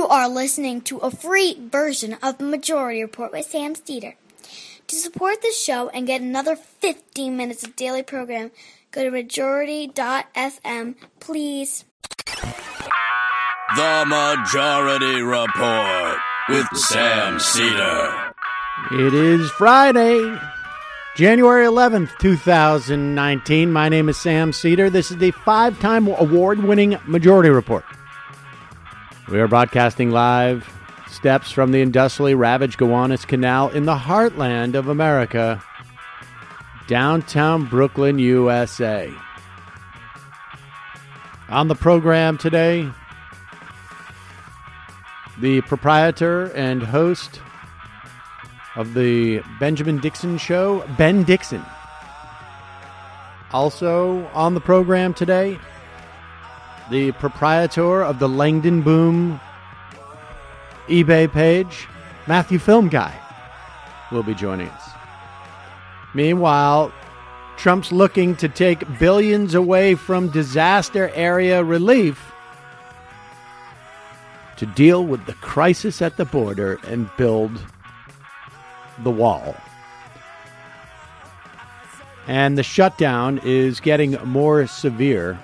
are listening to a free version of Majority Report with Sam Steeder. To support the show and get another 15 minutes of daily program, go to majority.fm, please. The Majority Report with Sam Steeder. It is Friday, January 11th, 2019. My name is Sam Steeder. This is the 5-time award-winning Majority Report. We are broadcasting live steps from the industrially ravaged Gowanus Canal in the heartland of America, downtown Brooklyn, USA. On the program today, the proprietor and host of the Benjamin Dixon Show, Ben Dixon. Also on the program today, the proprietor of the Langdon Boom eBay page, Matthew Film Guy, will be joining us. Meanwhile, Trump's looking to take billions away from disaster area relief to deal with the crisis at the border and build the wall. And the shutdown is getting more severe.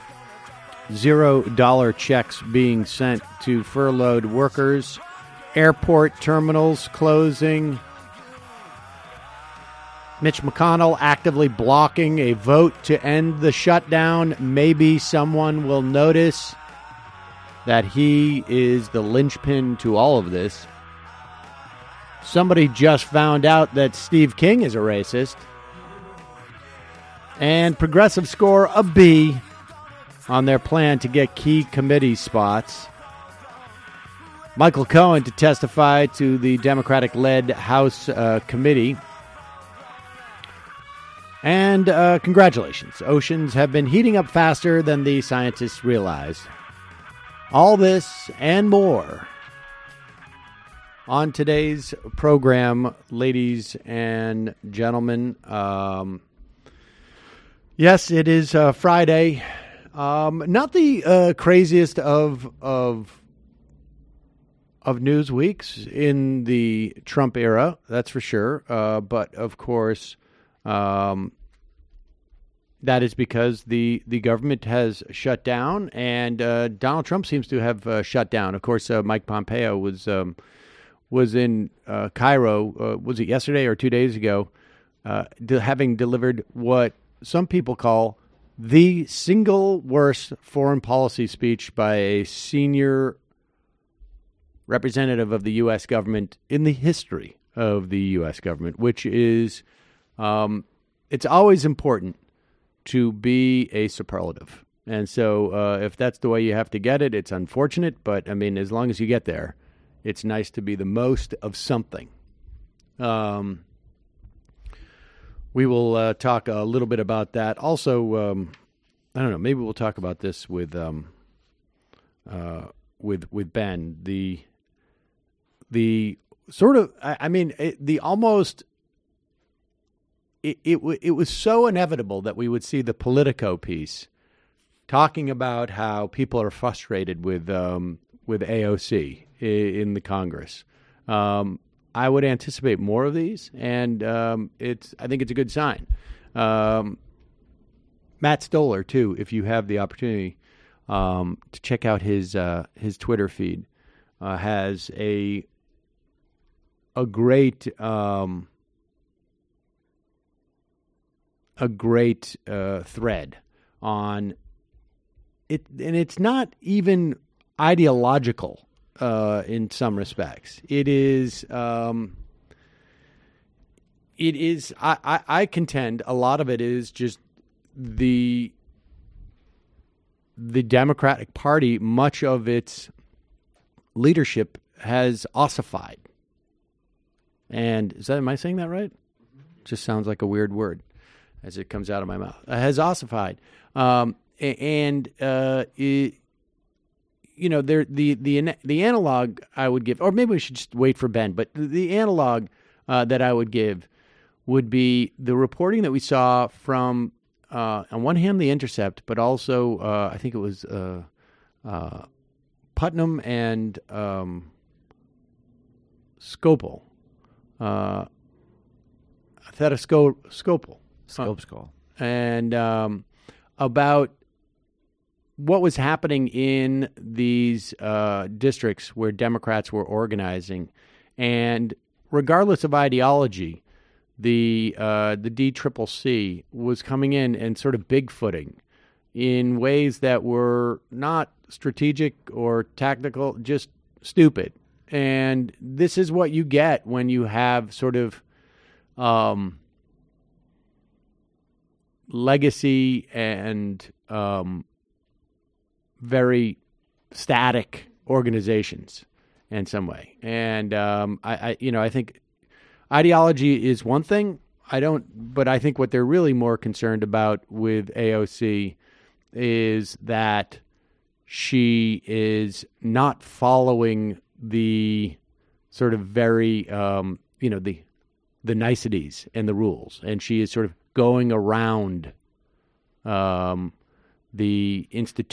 $0 checks being sent to furloughed workers, airport terminals closing, Mitch McConnell actively blocking a vote to end the shutdown. Maybe someone will notice that he is the linchpin to all of this. Somebody just found out that Steve King is a racist. And progressives score a B on their plan to get key committee spots. Michael Cohen to testify to the Democratic-led House committee. And congratulations. Oceans have been heating up faster than the scientists realized. All this and more on today's program, ladies and gentlemen. Yes, it is Friday. Not the craziest of news weeks in the Trump era, that's for sure. But of course, that is because the government has shut down, and Donald Trump seems to have shut down. Of course, Mike Pompeo was in Cairo. Was it yesterday or 2 days ago? Having delivered what some people call the single worst foreign policy speech by a senior representative of the U.S. government in the history of the U.S. government, which is, it's always important to be a superlative. And so if that's the way you have to get it, it's unfortunate. But, I mean, as long as you get there, it's nice to be the most of something. We will talk a little bit about that. Also, I don't know. Maybe we'll talk about this with Ben. The sort of, I mean, the almost. It was so inevitable that we would see the Politico piece talking about how people are frustrated with AOC in the Congress. I would anticipate more of these, and I think it's a good sign. Matt Stoller, too, if you have the opportunity to check out his Twitter feed, has a great thread on it, and it's not even ideological. In some respects, it is. I contend a lot of it is just the Democratic Party. Much of its leadership has ossified, and am I saying that right? It just sounds like a weird word as it comes out of my mouth. Has ossified, the analog I would give, or maybe we should just wait for Ben, but the analog that I would give would be the reporting that we saw from, on one hand, The Intercept, but also I think it was Putnam and Scopel. Scopel. And about what was happening in these districts where Democrats were organizing. And regardless of ideology, the DCCC was coming in and sort of bigfooting in ways that were not strategic or tactical, just stupid. And this is what you get when you have sort of legacy and very static organizations in some way. And I think ideology is one thing. But I think what they're really more concerned about with AOC is that she is not following the sort of very, the niceties and the rules. And she is sort of going around the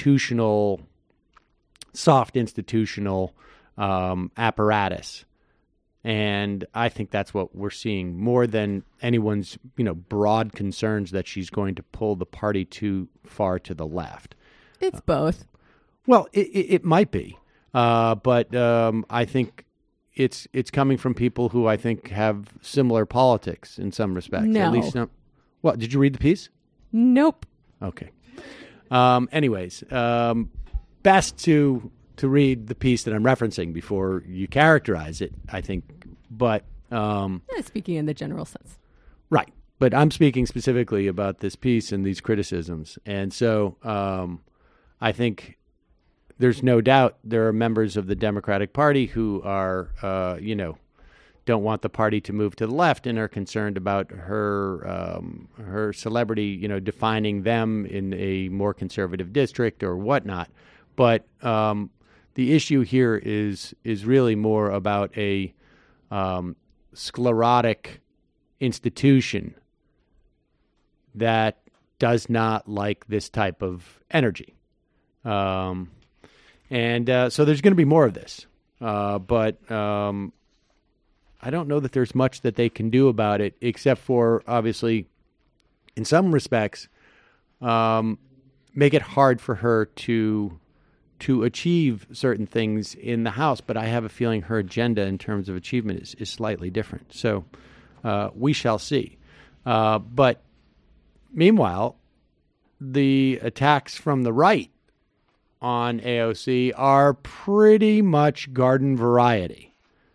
soft institutional apparatus. And I think that's what we're seeing more than anyone's, broad concerns that she's going to pull the party too far to the left. It's both. Well, it might be. But I think it's coming from people who I think have similar politics in some respects. No. At least not. Well, did you read the piece? Nope. Okay. Anyways, best to read the piece that I'm referencing before you characterize it, I think. But speaking in the general sense. Right. But I'm speaking specifically about this piece and these criticisms. And so I think there's no doubt there are members of the Democratic Party who are, don't want the party to move to the left and are concerned about her celebrity, defining them in a more conservative district or whatnot. But the issue here is really more about a sclerotic institution that does not like this type of energy. So there's going to be more of this. But I don't know that there's much that they can do about it, except for, obviously, in some respects, make it hard for her to achieve certain things in the House. But I have a feeling her agenda in terms of achievement is slightly different. So we shall see. But meanwhile, the attacks from the right on AOC are pretty much garden variety.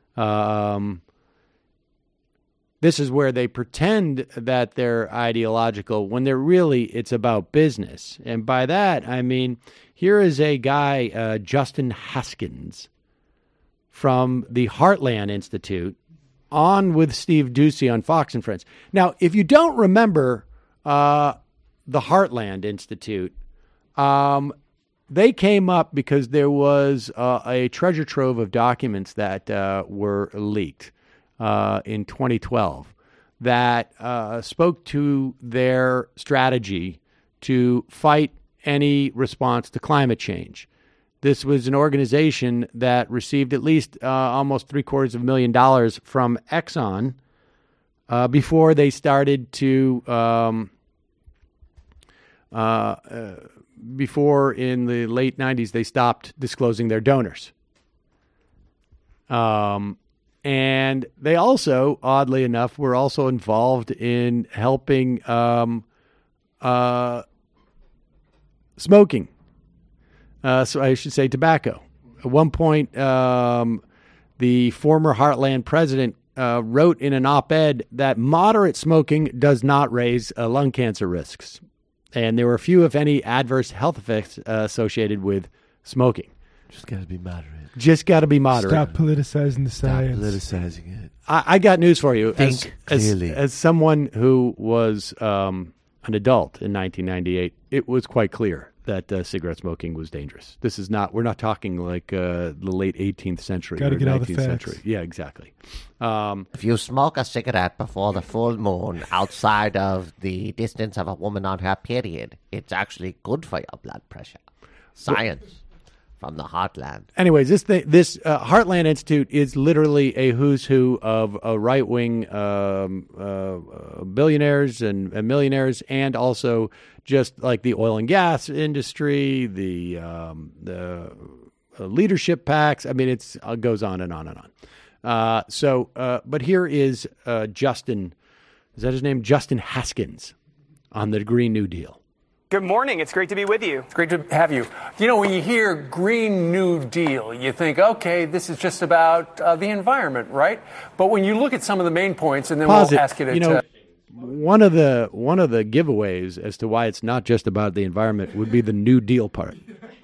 This is where they pretend that they're ideological when it's about business. And by that, I mean, here is a guy, Justin Haskins, from the Heartland Institute, on with Steve Doocy on Fox and Friends. Now, if you don't remember the Heartland Institute, they came up because there was a treasure trove of documents that were leaked in 2012 that spoke to their strategy to fight any response to climate change. This was an organization that received at least almost $750,000 from Exxon before they started to before in the late 90s, they stopped disclosing their donors. And they also, oddly enough, were also involved in helping smoking. So I should say tobacco. At one point, the former Heartland president wrote in an op-ed that moderate smoking does not raise lung cancer risks. And there were few, if any, adverse health effects associated with smoking. Just got to be moderate. Just got to be moderate. Stop politicizing the science. Stop politicizing it. I got news for you. Think clearly. As someone who was an adult in 1998, it was quite clear that cigarette smoking was dangerous. This is not, we're not talking like the late 18th century Gotta or get all the 19th facts. century. Yeah, exactly. If you smoke a cigarette before the full moon outside of the distance of a woman on her period, it's actually good for your blood pressure. Science. from the heartland. Anyways, this Heartland Institute is literally a who's who of right-wing billionaires and millionaires, and also just like the oil and gas industry, the leadership PACs. I mean, it goes on and on and on. But here is Justin. Is that his name? Justin Haskins on the Green New Deal. Good morning. It's great to be with you. It's great to have you. You know, when you hear Green New Deal, you think, okay, this is just about the environment, right? But when you look at some of the main points, and then we'll ask you to... One of the giveaways as to why it's not just about the environment would be the New Deal part.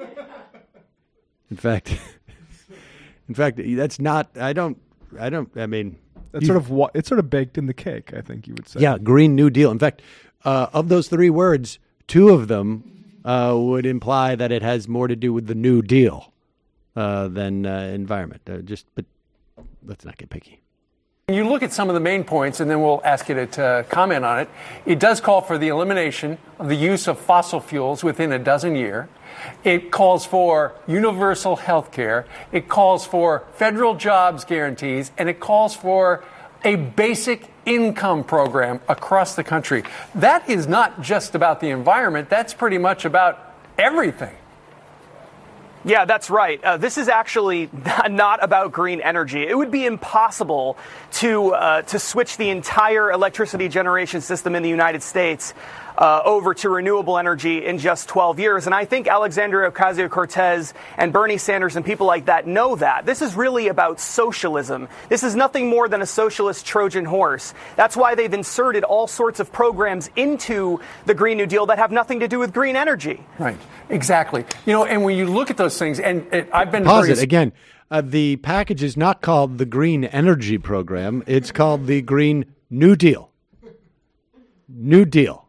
In fact, that's not. I mean, it's sort of baked in the cake, I think you would say. Yeah, Green New Deal. In fact, of those three words, two of them would imply that it has more to do with the New Deal than environment. But let's not get picky. You look at some of the main points, and then we'll ask you to comment on it. It does call for the elimination of the use of fossil fuels within a dozen years. It calls for universal health care. It calls for federal jobs guarantees, and it calls for a basic income program across the country. That is not just about the environment. That's pretty much about everything. Yeah, that's right. This is actually not about green energy. It would be impossible to switch the entire electricity generation system in the United States over to renewable energy in just 12 years. And I think Alexandria Ocasio-Cortez and Bernie Sanders and people like that know that. This is really about socialism. This is nothing more than a socialist Trojan horse. That's why they've inserted all sorts of programs into the Green New Deal that have nothing to do with green energy. Right. Exactly. You know, and when you look at those things, and I've been... Pause it again. The package is not called the Green Energy Program. It's called the Green New Deal. New Deal.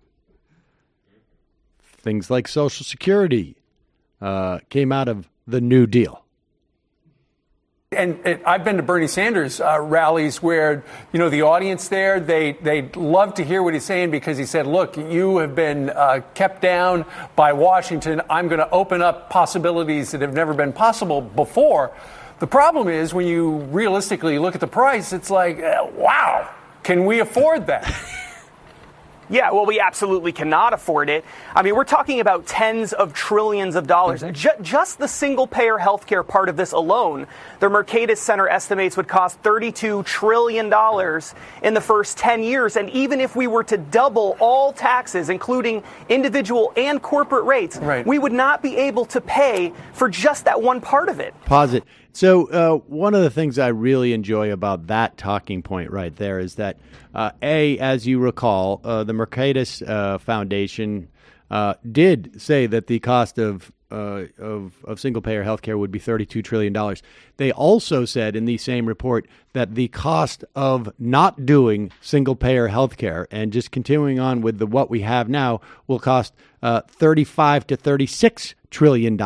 Things like Social Security came out of the New Deal. And I've been to Bernie Sanders rallies where, you know, the audience there, they love to hear what he's saying, because he said, look, you have been kept down by Washington. I'm going to open up possibilities that have never been possible before. The problem is, when you realistically look at the price, it's like, wow, can we afford that? Yeah, well, we absolutely cannot afford it. I mean, we're talking about tens of trillions of dollars. Just the single-payer healthcare part of this alone, the Mercatus Center estimates would cost $32 trillion in the first 10 years. And even if we were to double all taxes, including individual and corporate rates, right, we would not be able to pay for just that one part of it. Pause it. So one of the things I really enjoy about that talking point right there is that, as you recall, the Mercatus Foundation did say that the cost of single-payer healthcare would be $32 trillion. They also said in the same report that the cost of not doing single-payer healthcare and just continuing on with what we have now will cost $35 to $36 trillion.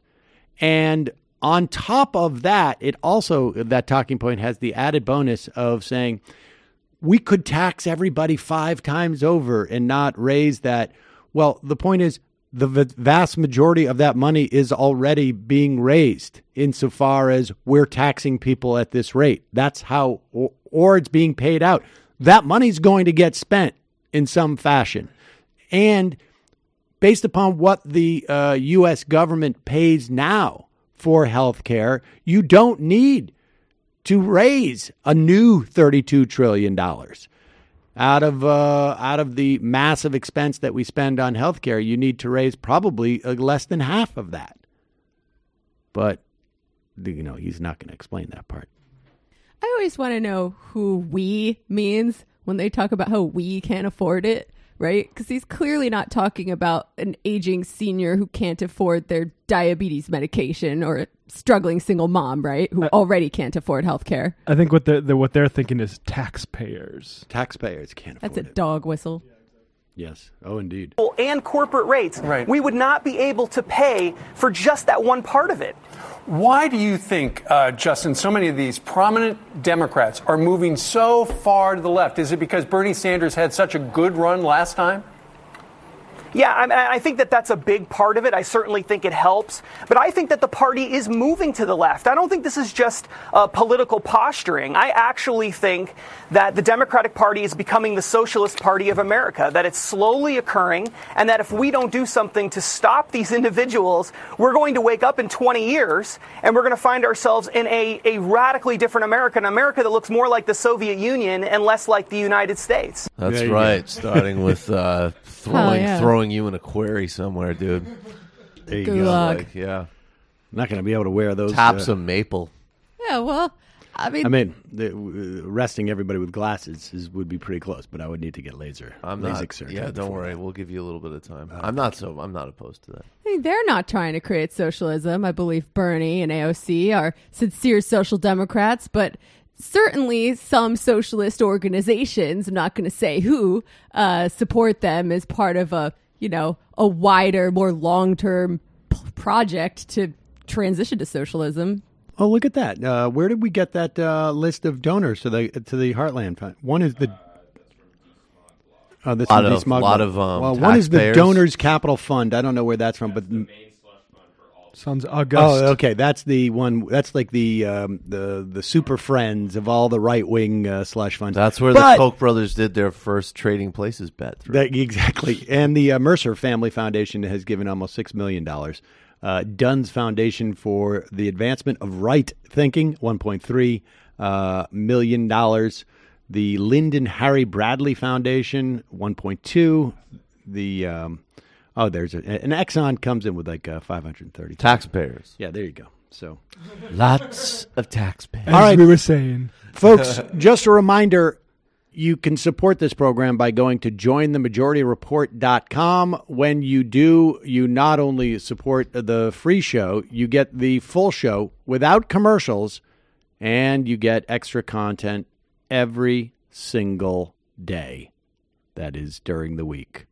And on top of that, it also, that talking point has the added bonus of saying we could tax everybody 5 times over and not raise that. Well, the point is the vast majority of that money is already being raised insofar as we're taxing people at this rate. That's how, or it's being paid out. That money's going to get spent in some fashion. And based upon what the U.S. government pays now for health care, you don't need to raise a new $32 trillion out of the massive expense that we spend on health care. You need to raise probably less than half of that. But, you know, he's not going to explain that part. I always want to know who we means when they talk about how we can't afford it. Right? Because he's clearly not talking about an aging senior who can't afford their diabetes medication, or a struggling single mom, right? Who already can't afford health care. I think what they're thinking is taxpayers. Taxpayers can't afford it. That's a dog whistle. Yes. Oh, indeed. And corporate rates. Right. We would not be able to pay for just that one part of it. Why do you think, Justin, so many of these prominent Democrats are moving so far to the left? Is it because Bernie Sanders had such a good run last time? Yeah, I think that that's a big part of it. I certainly think it helps. But I think that the party is moving to the left. I don't think this is just political posturing. I actually think that the Democratic Party is becoming the Socialist Party of America, that it's slowly occurring, and that if we don't do something to stop these individuals, we're going to wake up in 20 years, and we're going to find ourselves in a radically different America, an America that looks more like the Soviet Union and less like the United States. That's right. Starting with throwing you in a quarry somewhere, dude. There you Good go. luck. Like, yeah. Not going to be able to wear those. Tap some maple. Yeah, well, I mean, Arresting everybody with glasses would be pretty close, but I would need to get LASIK surgery. Yeah, don't worry. We'll give you a little bit of time. I'm not opposed to that. I mean, they're not trying to create socialism. I believe Bernie and AOC are sincere social democrats, but certainly some socialist organizations, I'm not going to say who, support them as part of a wider, more long-term project to transition to socialism. Oh, look at that! Where did we get that list of donors to the Heartland Fund? One is the one is the Donors Capital Fund. I don't know where that's from, but Sounds august. Oh, okay. That's the one. That's like the super friends of all the right wing slush funds. That's where the Koch brothers did their first Trading Places bet. Exactly. And the Mercer Family Foundation has given almost $6 million. Dunn's Foundation for the Advancement of Right Thinking, $1.3 million. The Lyndon Harry Bradley Foundation, $1.2. The there's an Exxon comes in with like 530 taxpayers. Yeah, there you go. So lots of taxpayers. As all right, we were saying, folks. Just a reminder. You can support this program by going to jointhemajorityreport.com. When you do, you not only support the free show, you get the full show without commercials, and you get extra content every single day. That is during the week.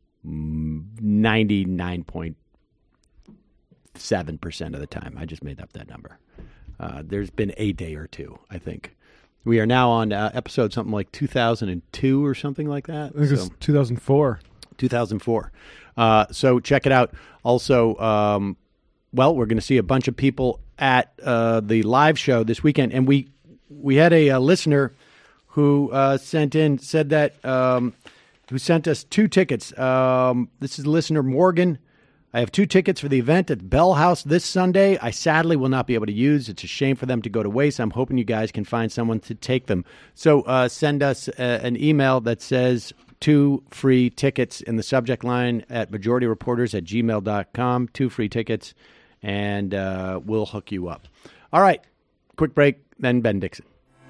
99.7% of the time. I just made up that number. There's been a day or two, I think. We are now on episode something like 2002 or something like that. I think it's 2004. 2004. So check it out. Also, we're going to see a bunch of people at the live show this weekend. And we had a listener who sent us 2 tickets. This is listener Morgan. I have 2 tickets for the event at Bell House this Sunday. I sadly will not be able to use. It's a shame for them to go to waste. I'm hoping you guys can find someone to take them. So send us an email that says 2 free tickets in the subject line at majorityreporters@gmail.com. 2 free tickets, and we'll hook you up. All right, quick break, then Ben Dixon.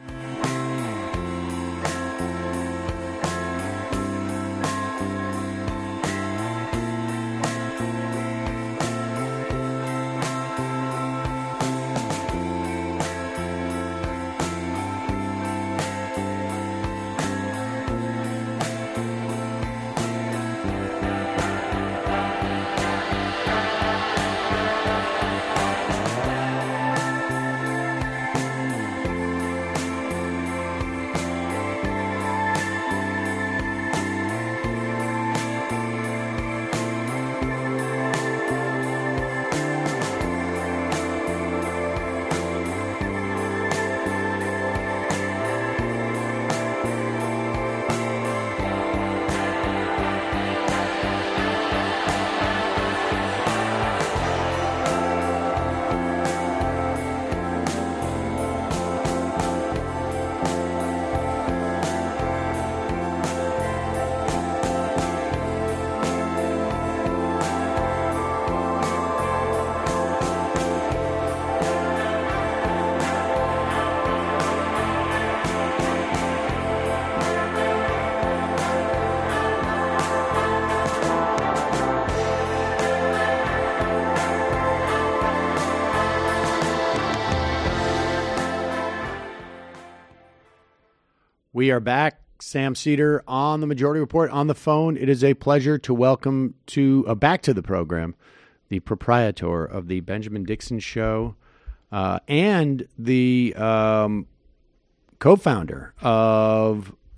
We are back. Sam Seder on the Majority Report on the phone. It is a pleasure to welcome back to the program the proprietor of the Benjamin Dixon Show and the co-founder of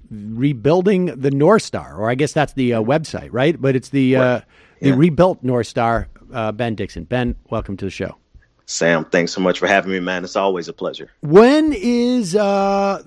rebuilding the North Star, or I guess that's the website, right? But it's the rebuilt North Star. Ben Dixon. Ben, welcome to the show. Sam, thanks so much for having me, man. It's always a pleasure. When is what's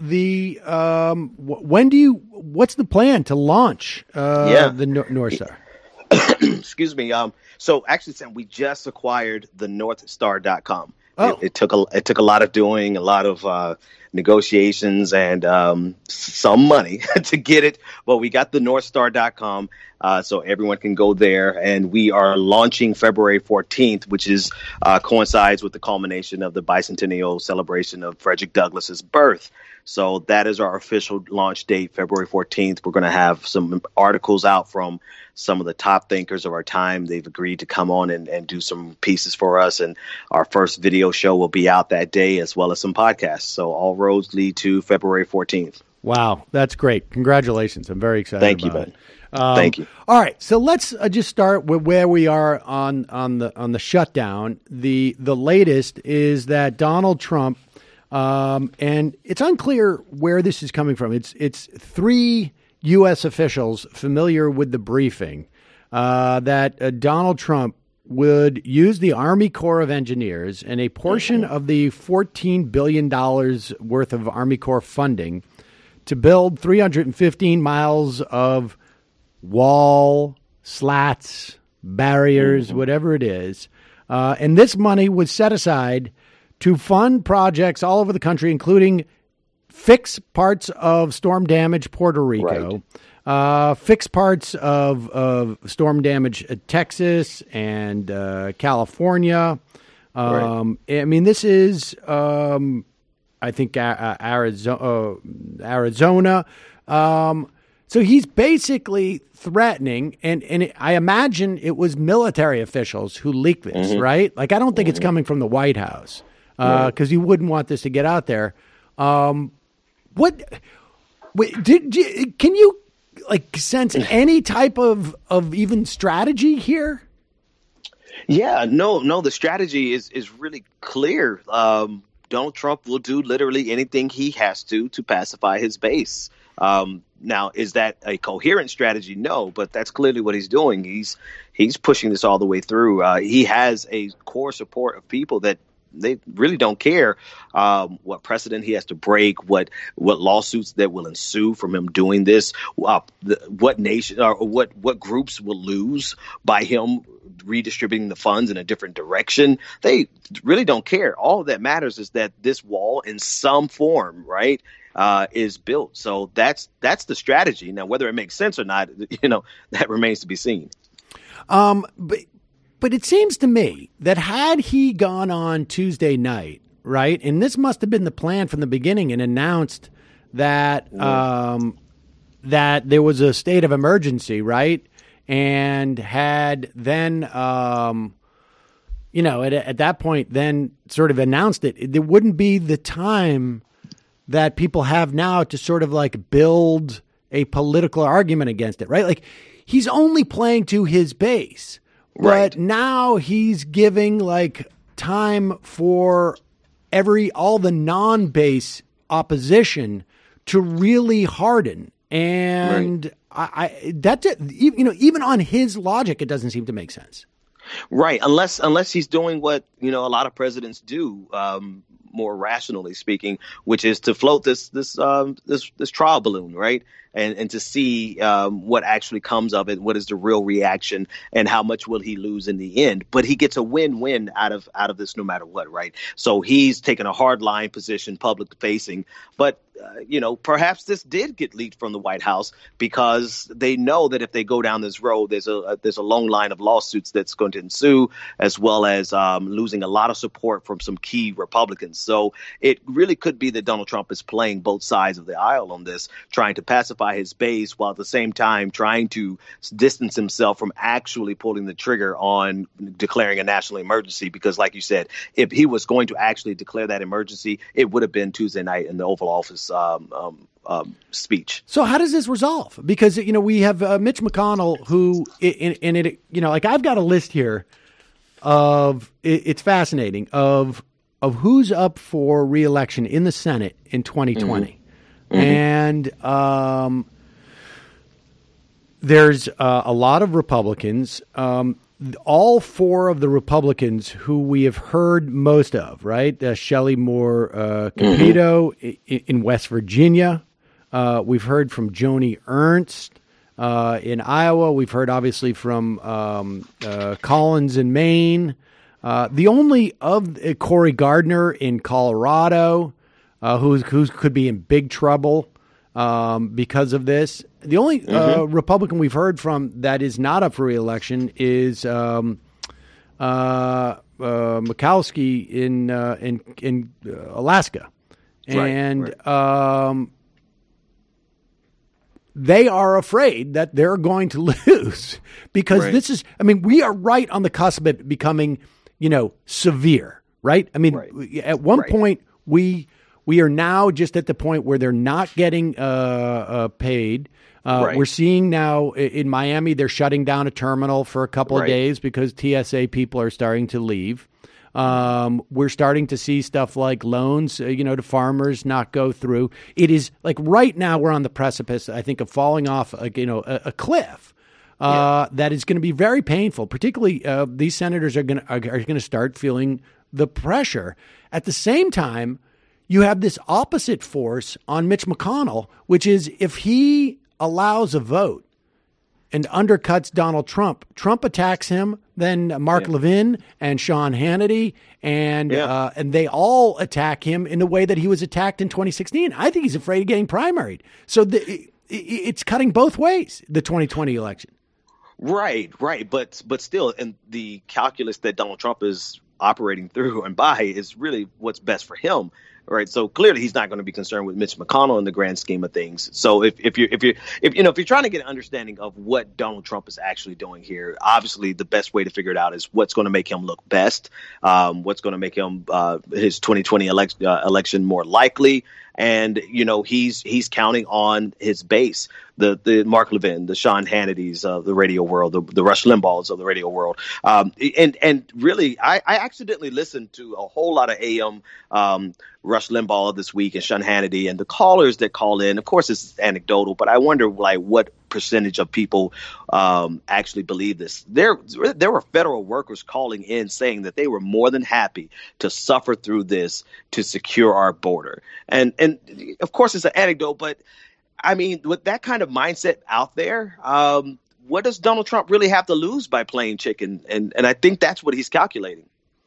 the plan to launch the North Star? Excuse me. So actually, Sam, we just acquired the NorthStar.com. Oh. It took a lot of doing, a lot of negotiations, and some money to get it. But we got the NorthStar.com, so everyone can go there. And we are launching February 14th, which is coincides with the culmination of the bicentennial celebration of Frederick Douglass's birth. So that is our official launch date, February 14th. We're going to have some articles out from some of the top thinkers of our time. They've agreed to come on and do some pieces for us. And our first video show will be out that day, as well as some podcasts. So all roads lead to February 14th. Wow, that's great. Congratulations. I'm very excited Thank you, about Ben. it. Thank you. All right, so let's just start with where we are on the shutdown. The latest is that Donald Trump, and it's unclear where this is coming from. It's 3 U.S. officials familiar with the briefing that Donald Trump would use the Army Corps of Engineers and a portion of the $14 billion worth of Army Corps funding to build 315 miles of wall, slats, barriers, whatever it is. And this money was set aside to fund projects all over the country, including fix parts of storm damage Puerto Rico, fix parts of storm damage Texas and California. I mean, this is, I think, Arizona. So he's basically threatening, and I imagine it was military officials who leaked this, right? Like, I don't think it's coming from the White House because you wouldn't want this to get out there. Can you sense any type of even strategy here? Yeah, no, the strategy is really clear. Donald Trump will do literally anything he has to pacify his base. Now, is that a coherent strategy? No, but that's clearly what he's doing. He's pushing this all the way through. He has a core support of people that they really don't care what precedent he has to break, what lawsuits that will ensue from him doing this, what nation or what groups will lose by him redistributing the funds in a different direction. They really don't care. All that matters is that this wall, in some form, right, is built. So that's the strategy. Now, whether it makes sense or not, that remains to be seen. But it seems to me that had he gone on Tuesday night, right, and this must have been the plan from the beginning, and announced that that there was a state of emergency, right, and had then, at that point, then sort of announced it. There wouldn't be the time that people have now to sort of like build a political argument against it, right? Like, he's only playing to his base. But now he's giving like time for all the non-base opposition to really harden, and even on his logic, it doesn't seem to make sense. Right, unless he's doing what a lot of presidents do, more rationally speaking, which is to float this trial balloon, right? And to see what actually comes of it, what is the real reaction, and how much will he lose in the end. But he gets a win-win out of this no matter what, right? So he's taken a hard line position, public facing, but perhaps this did get leaked from the White House because they know that if they go down this road, there's a long line of lawsuits that's going to ensue, as well as losing a lot of support from some key Republicans. So it really could be that Donald Trump is playing both sides of the aisle on this, trying to pacify his base while at the same time trying to distance himself from actually pulling the trigger on declaring a national emergency. Because like you said, if he was going to actually declare that emergency, it would have been Tuesday night in the Oval Office speech. So how does this resolve? Because, we have Mitch McConnell who like I've got a list here of, it's fascinating, of who's up for re-election in the Senate in 2020. And there's a lot of Republicans. All four of the Republicans who we have heard most of, right? Shelley Moore Capito in West Virginia. We've heard from Joni Ernst in Iowa. We've heard obviously from Collins in Maine. The only of Cory Gardner in Colorado, who could be in big trouble because of this. The only Republican we've heard from that is not up for re-election is Murkowski in Alaska, and they are afraid that they're going to lose because this is. I mean, we are right on the cusp of it becoming, severe. Right? I mean, at one point we are now just at the point where they're not getting paid. We're seeing now in Miami, they're shutting down a terminal for a couple of days because TSA people are starting to leave. We're starting to see stuff like loans, to farmers not go through. It is like right now we're on the precipice, I think, of falling off, a cliff that is going to be very painful. Particularly, these senators are going to start feeling the pressure. At the same time, you have this opposite force on Mitch McConnell, which is if he allows a vote and undercuts Donald Trump, Trump attacks him, then Mark Levin and Sean Hannity, and they all attack him in the way that he was attacked in 2016. I think he's afraid of getting primaried. So it's cutting both ways, the 2020 election. Right. But still, in the calculus that Donald Trump is operating through and by is really what's best for him. Right. So clearly he's not going to be concerned with Mitch McConnell in the grand scheme of things. So if you're trying to get an understanding of what Donald Trump is actually doing here, obviously the best way to figure it out is what's going to make him look best, what's going to make him his 2020 election more likely. And, he's counting on his base, the Mark Levin, the Sean Hannitys of the radio world, the Rush Limbaughs of the radio world. And really, I accidentally listened to a whole lot of AM Rush Limbaugh this week and Sean Hannity, and the callers that call in. Of course, this is anecdotal, but I wonder what percentage of people actually believe this. There were federal workers calling in saying that they were more than happy to suffer through this to secure our border. And of course, it's an anecdote, but I mean, with that kind of mindset out there, what does Donald Trump really have to lose by playing chicken? And I think that's what he's calculating.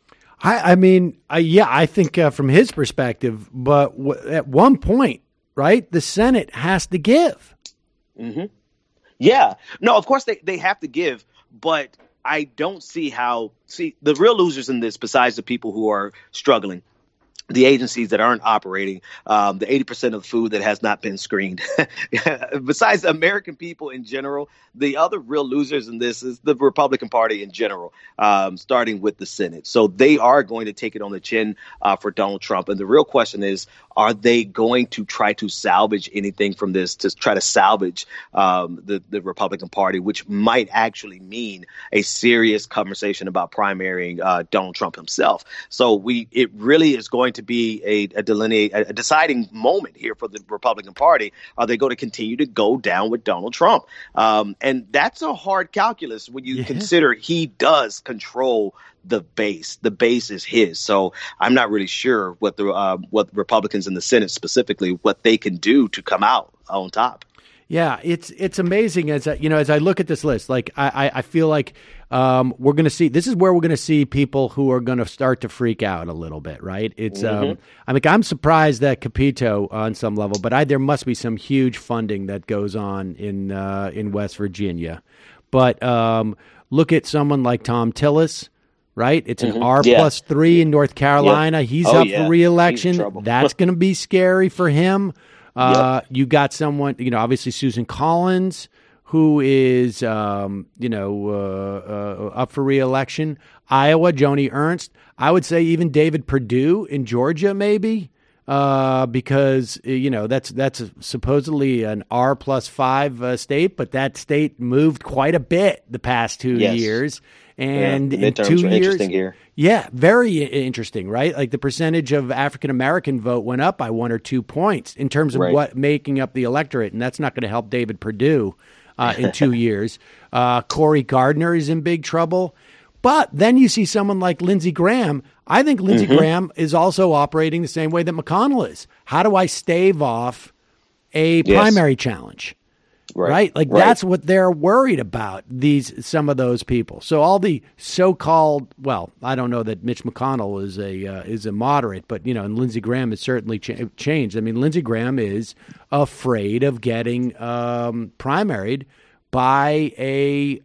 I think from his perspective, but at one point, right, the Senate has to give. Mm-hmm. Yeah. No, of course they have to give, but I don't see the real losers in this, besides the people who are struggling, the agencies that aren't operating, the 80% of the food that has not been screened. Besides the American people in general, the other real losers in this is the Republican Party in general, starting with the Senate. So they are going to take it on the chin for Donald Trump. And the real question is, are they going to try to salvage anything from this, to try to salvage the Republican Party, which might actually mean a serious conversation about primarying Donald Trump himself. So it really is going to be a deciding moment here for the Republican Party. Are they going to continue to go down with Donald Trump? And that's a hard calculus when you consider he does control the base. The base is his. So I'm not really sure what Republicans in the Senate specifically, what they can do to come out on top. Yeah, it's amazing as I look at this list. Like I feel like we're going to see, this is where we're going to see people who are going to start to freak out a little bit, right? It's I'm surprised that Capito on some level, but there must be some huge funding that goes on in West Virginia. But look at someone like Thom Tillis. Right? It's an R+3 in North Carolina. Yep. He's up for re-election. That's going to be scary for him. You got someone, obviously Susan Collins, who is, up for re-election. Iowa, Joni Ernst. I would say even David Perdue in Georgia, maybe, because, that's supposedly an R+5 state, but that state moved quite a bit the past 2 years. And the in midterms 2 were years, interesting here. Yeah, very interesting, right? Like the percentage of African American vote went up by 1 or 2 points in terms of what making up the electorate, and that's not going to help David Perdue in 2 years. Cory Gardner is in big trouble. But then you see someone like Lindsey Graham. I think Lindsey Graham is also operating the same way that McConnell is. How do I stave off a primary challenge? Right? Like that's what they're worried about, some of those people. So all the so-called, well, I don't know that Mitch McConnell is a moderate, but, and Lindsey Graham has certainly changed. I mean, Lindsey Graham is afraid of getting primaried by a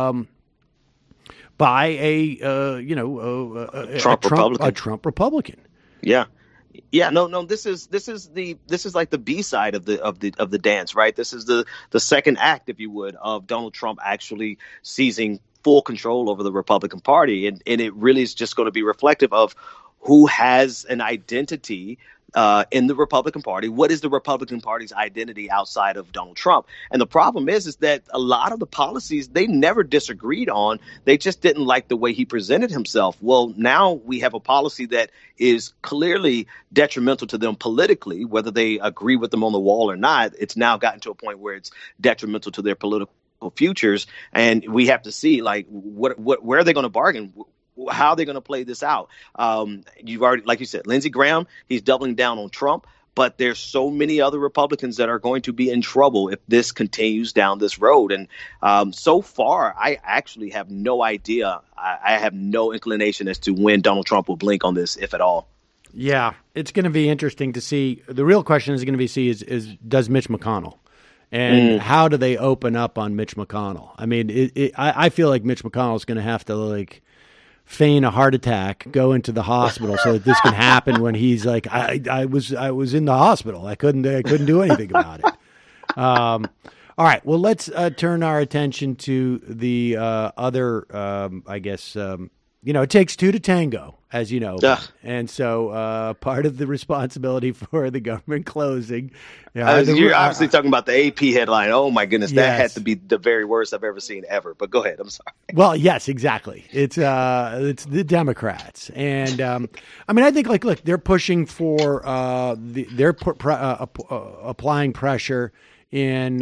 Trump Republican. Yeah. Yeah, no. This is like the B side of the dance, right? This is the second act, if you would, of Donald Trump actually seizing full control over the Republican Party, and it really is just going to be reflective of who has an identity in the Republican Party. What is the Republican Party's identity outside of Donald Trump? And the problem is that a lot of the policies they never disagreed on. They just didn't like the way he presented himself. Well, now we have a policy that is clearly detrimental to them politically, whether they agree with them on the wall or not. It's now gotten to a point where it's detrimental to their political futures. And we have to see, like, where are they going to bargain? How are they going to play this out? You've already, like you said, Lindsey Graham, he's doubling down on Trump, but there's so many other Republicans that are going to be in trouble if this continues down this road. And so far, I actually have no idea. I have no inclination as to when Donald Trump will blink on this, if at all. Yeah, it's going to be interesting to see. The real question is going to be is does Mitch McConnell? And how do they open up on Mitch McConnell? I mean, I feel like Mitch McConnell is going to have to feign a heart attack, go into the hospital so that this can happen when he's like, I was in the hospital. I couldn't do anything about it. All right. Well, let's turn our attention to the other, I guess, it takes two to tango, as you know. And so part of the responsibility for the government closing. You're obviously talking about the AP headline. Oh, my goodness. That had to be the very worst I've ever seen ever. But go ahead. I'm sorry. Well, yes, exactly. It's the Democrats. And I think, look, they're pushing for they're applying pressure in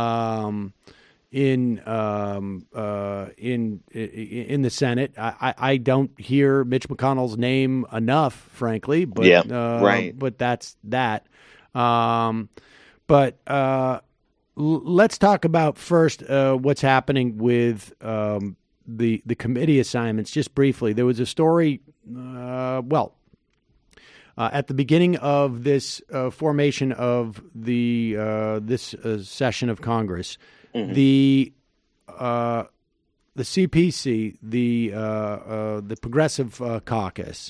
the Senate. I don't hear Mitch McConnell's name enough, frankly, but but that's that. Let's talk about first what's happening with the committee assignments. Just briefly, there was a story. At the beginning of this formation of this session of Congress. The CPC, the Progressive Caucus,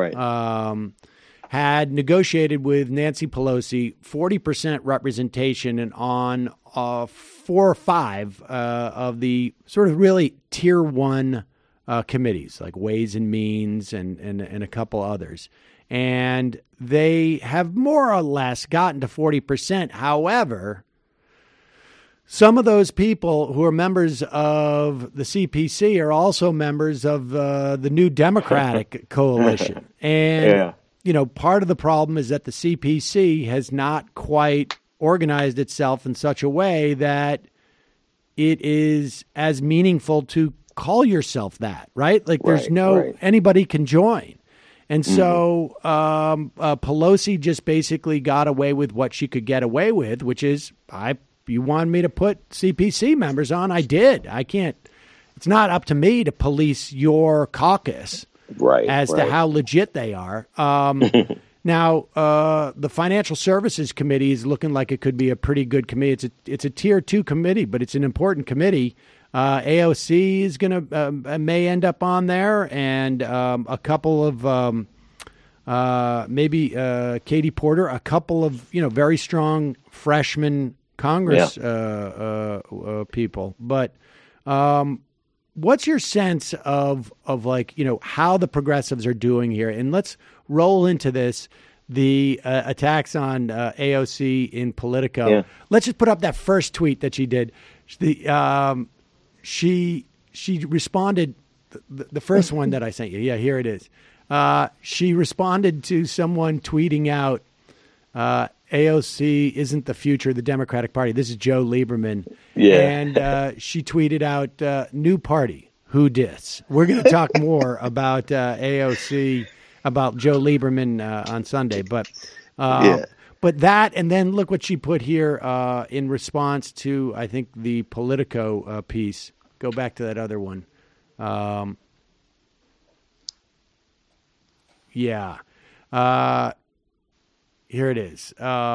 had negotiated with Nancy Pelosi 40% representation and on 4 or 5 of the sort of really tier 1 committees, like Ways and Means and a couple others. And they have more or less gotten to 40%. However, some of those people who are members of the CPC are also members of the New Democratic Coalition. And, part of the problem is that the CPC has not quite organized itself in such a way that it is as meaningful to call yourself that, right? Like there's anybody can join. And so Pelosi just basically got away with what she could get away with, which is you wanted me to put CPC members on. I did. I can't. It's not up to me to police your caucus as to how legit they are. Now, the Financial Services Committee is looking like it could be a pretty good committee. It's a tier 2 committee, but it's an important committee. AOC is going to may end up on there, and a couple of maybe Katie Porter, a couple of very strong freshman Congress people. But what's your sense of how the progressives are doing here? And let's roll into this, the attacks on AOC in Politico. Yeah. Let's just put up that first tweet that she did. She responded the first one that I sent you. Yeah, here it is. She responded to someone tweeting out, AOC isn't the future of the Democratic Party. This is Joe Lieberman. Yeah. And she tweeted out, new party, who dis? We're going to talk more about AOC, about Joe Lieberman on Sunday. But but that, and then look what she put here in response to, I think, the Politico piece. Go back to that other one. Yeah. Here it is.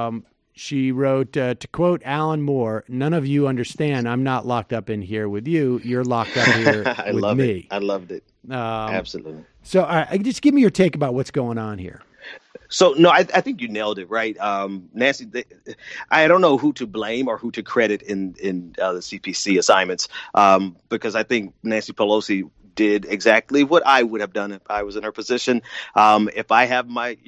She wrote, to quote Alan Moore, "None of you understand. I'm not locked up in here with you. You're locked up here with me." I loved it. Absolutely. So just give me your take about what's going on here. So, no, I think you nailed it, right? Nancy, I don't know who to blame or who to credit in the CPC assignments, because I think Nancy Pelosi did exactly what I would have done if I was in her position. If I have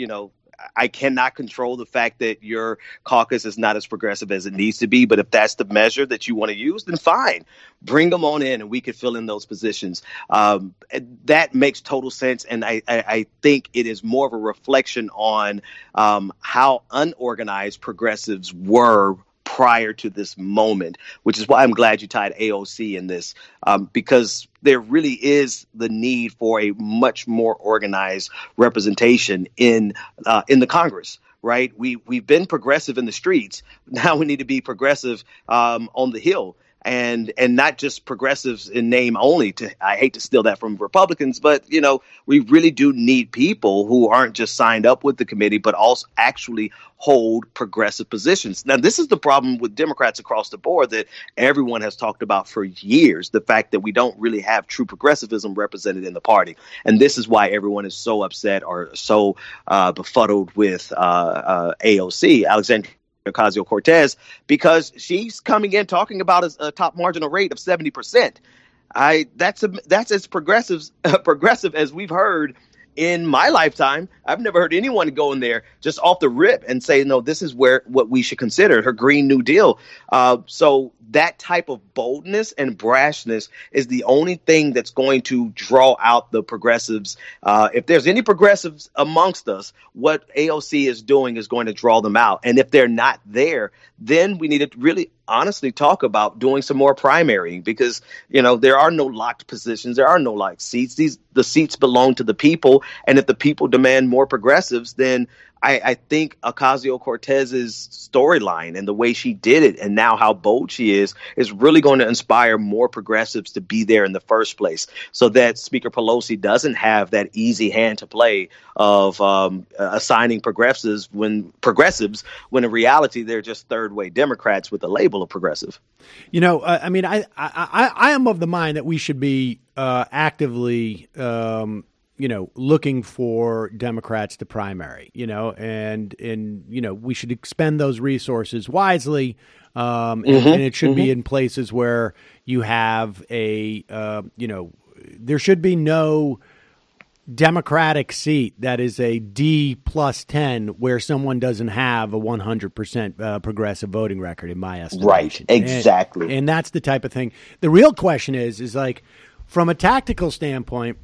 I cannot control the fact that your caucus is not as progressive as it needs to be. But if that's the measure that you want to use, then fine. Bring them on in and we could fill in those positions. That makes total sense. And I think it is more of a reflection on how unorganized progressives were prior to this moment, which is why I'm glad you tied AOC in this, because there really is the need for a much more organized representation in the Congress. Right. We've been progressive in the streets. Now we need to be progressive on the Hill. And not just progressives in name only. I hate to steal that from Republicans, but, we really do need people who aren't just signed up with the committee, but also actually hold progressive positions. Now, this is the problem with Democrats across the board that everyone has talked about for years, the fact that we don't really have true progressivism represented in the party. And this is why everyone is so upset or so befuddled with AOC, Alexandria Ocasio-Cortez, because she's coming in talking about a top marginal rate of 70%. That's as progressive as we've heard in my lifetime. I've never heard anyone go in there just off the rip and say, no, this is what we should consider her Green New Deal. So that type of boldness and brashness is the only thing that's going to draw out the progressives. If there's any progressives amongst us, what AOC is doing is going to draw them out. And if they're not there, then we need to really honestly talk about doing some more primary, because, there are no locked positions. There are no locked seats. The seats belong to the people. And if the people demand more progressives, then I think Ocasio-Cortez's storyline and the way she did it and now how bold she is really going to inspire more progressives to be there in the first place, so that Speaker Pelosi doesn't have that easy hand to play of assigning progressives when in reality they're just third-way Democrats with the label of progressive. I am of the mind that we should be actively looking for Democrats to primary, and we should expend those resources wisely. And it should be in places where you have there should be no Democratic seat that is a D plus 10 where someone doesn't have a 100% progressive voting record, in my estimation. Right. Exactly. And that's the type of thing. The real question is like, from a tactical standpoint,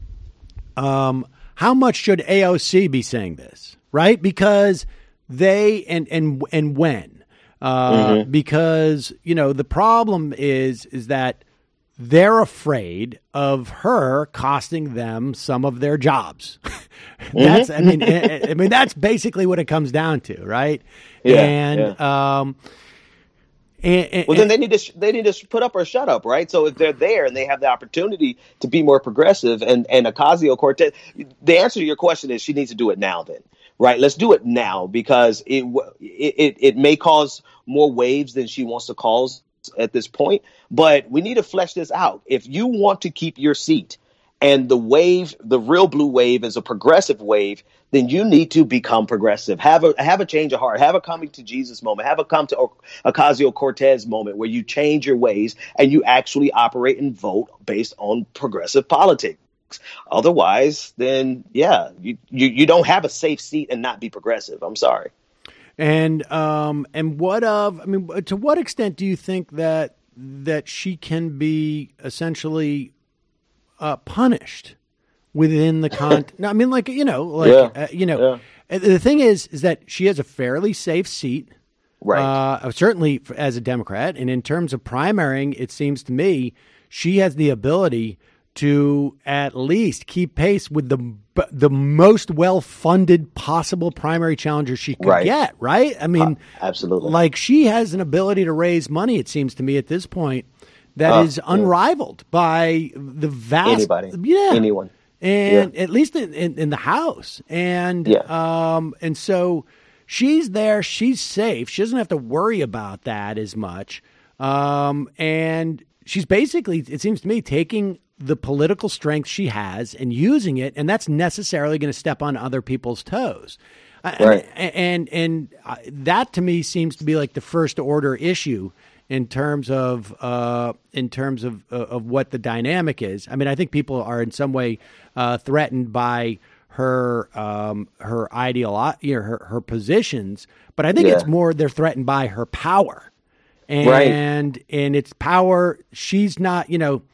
how much should AOC be saying this, right? Because they and when, because the problem is that they're afraid of her costing them some of their jobs. That's that's basically what it comes down to, right? Yeah. Then they need to put up or shut up, right? So if they're there and they have the opportunity to be more progressive, and Ocasio-Cortez, the answer to your question is she needs to do it now. Then, right? Let's do it now, because it may cause more waves than she wants to cause at this point. But we need to flesh this out. If you want to keep your seat, and the real blue wave is a progressive wave, then you need to become progressive. Have a change of heart. Have a coming to Jesus moment. Have a come to Ocasio-Cortez moment where you change your ways and you actually operate and vote based on progressive politics. Otherwise, then, you don't have a safe seat and not be progressive. I'm sorry. And to what extent do you think that she can be essentially punished within the No, I mean, like, the thing is that she has a fairly safe seat. Right. Certainly as a Democrat. And in terms of primarying, it seems to me she has the ability to at least keep pace with the most well-funded possible primary challenger she could get, right? I mean, absolutely. Like, she has an ability to raise money, it seems to me, at this point, that is unrivaled by the vast... Anyone. And at least in the House. And and so she's there, she's safe. She doesn't have to worry about that as much. And she's basically, it seems to me, taking the political strength she has and using it, and that's necessarily going to step on other people's toes. Right. And that to me seems to be like the first order issue in terms of what the dynamic is. I mean, I think people are in some way threatened by her ideology, her positions, but I think it's more they're threatened by her power. And it's power. She's not,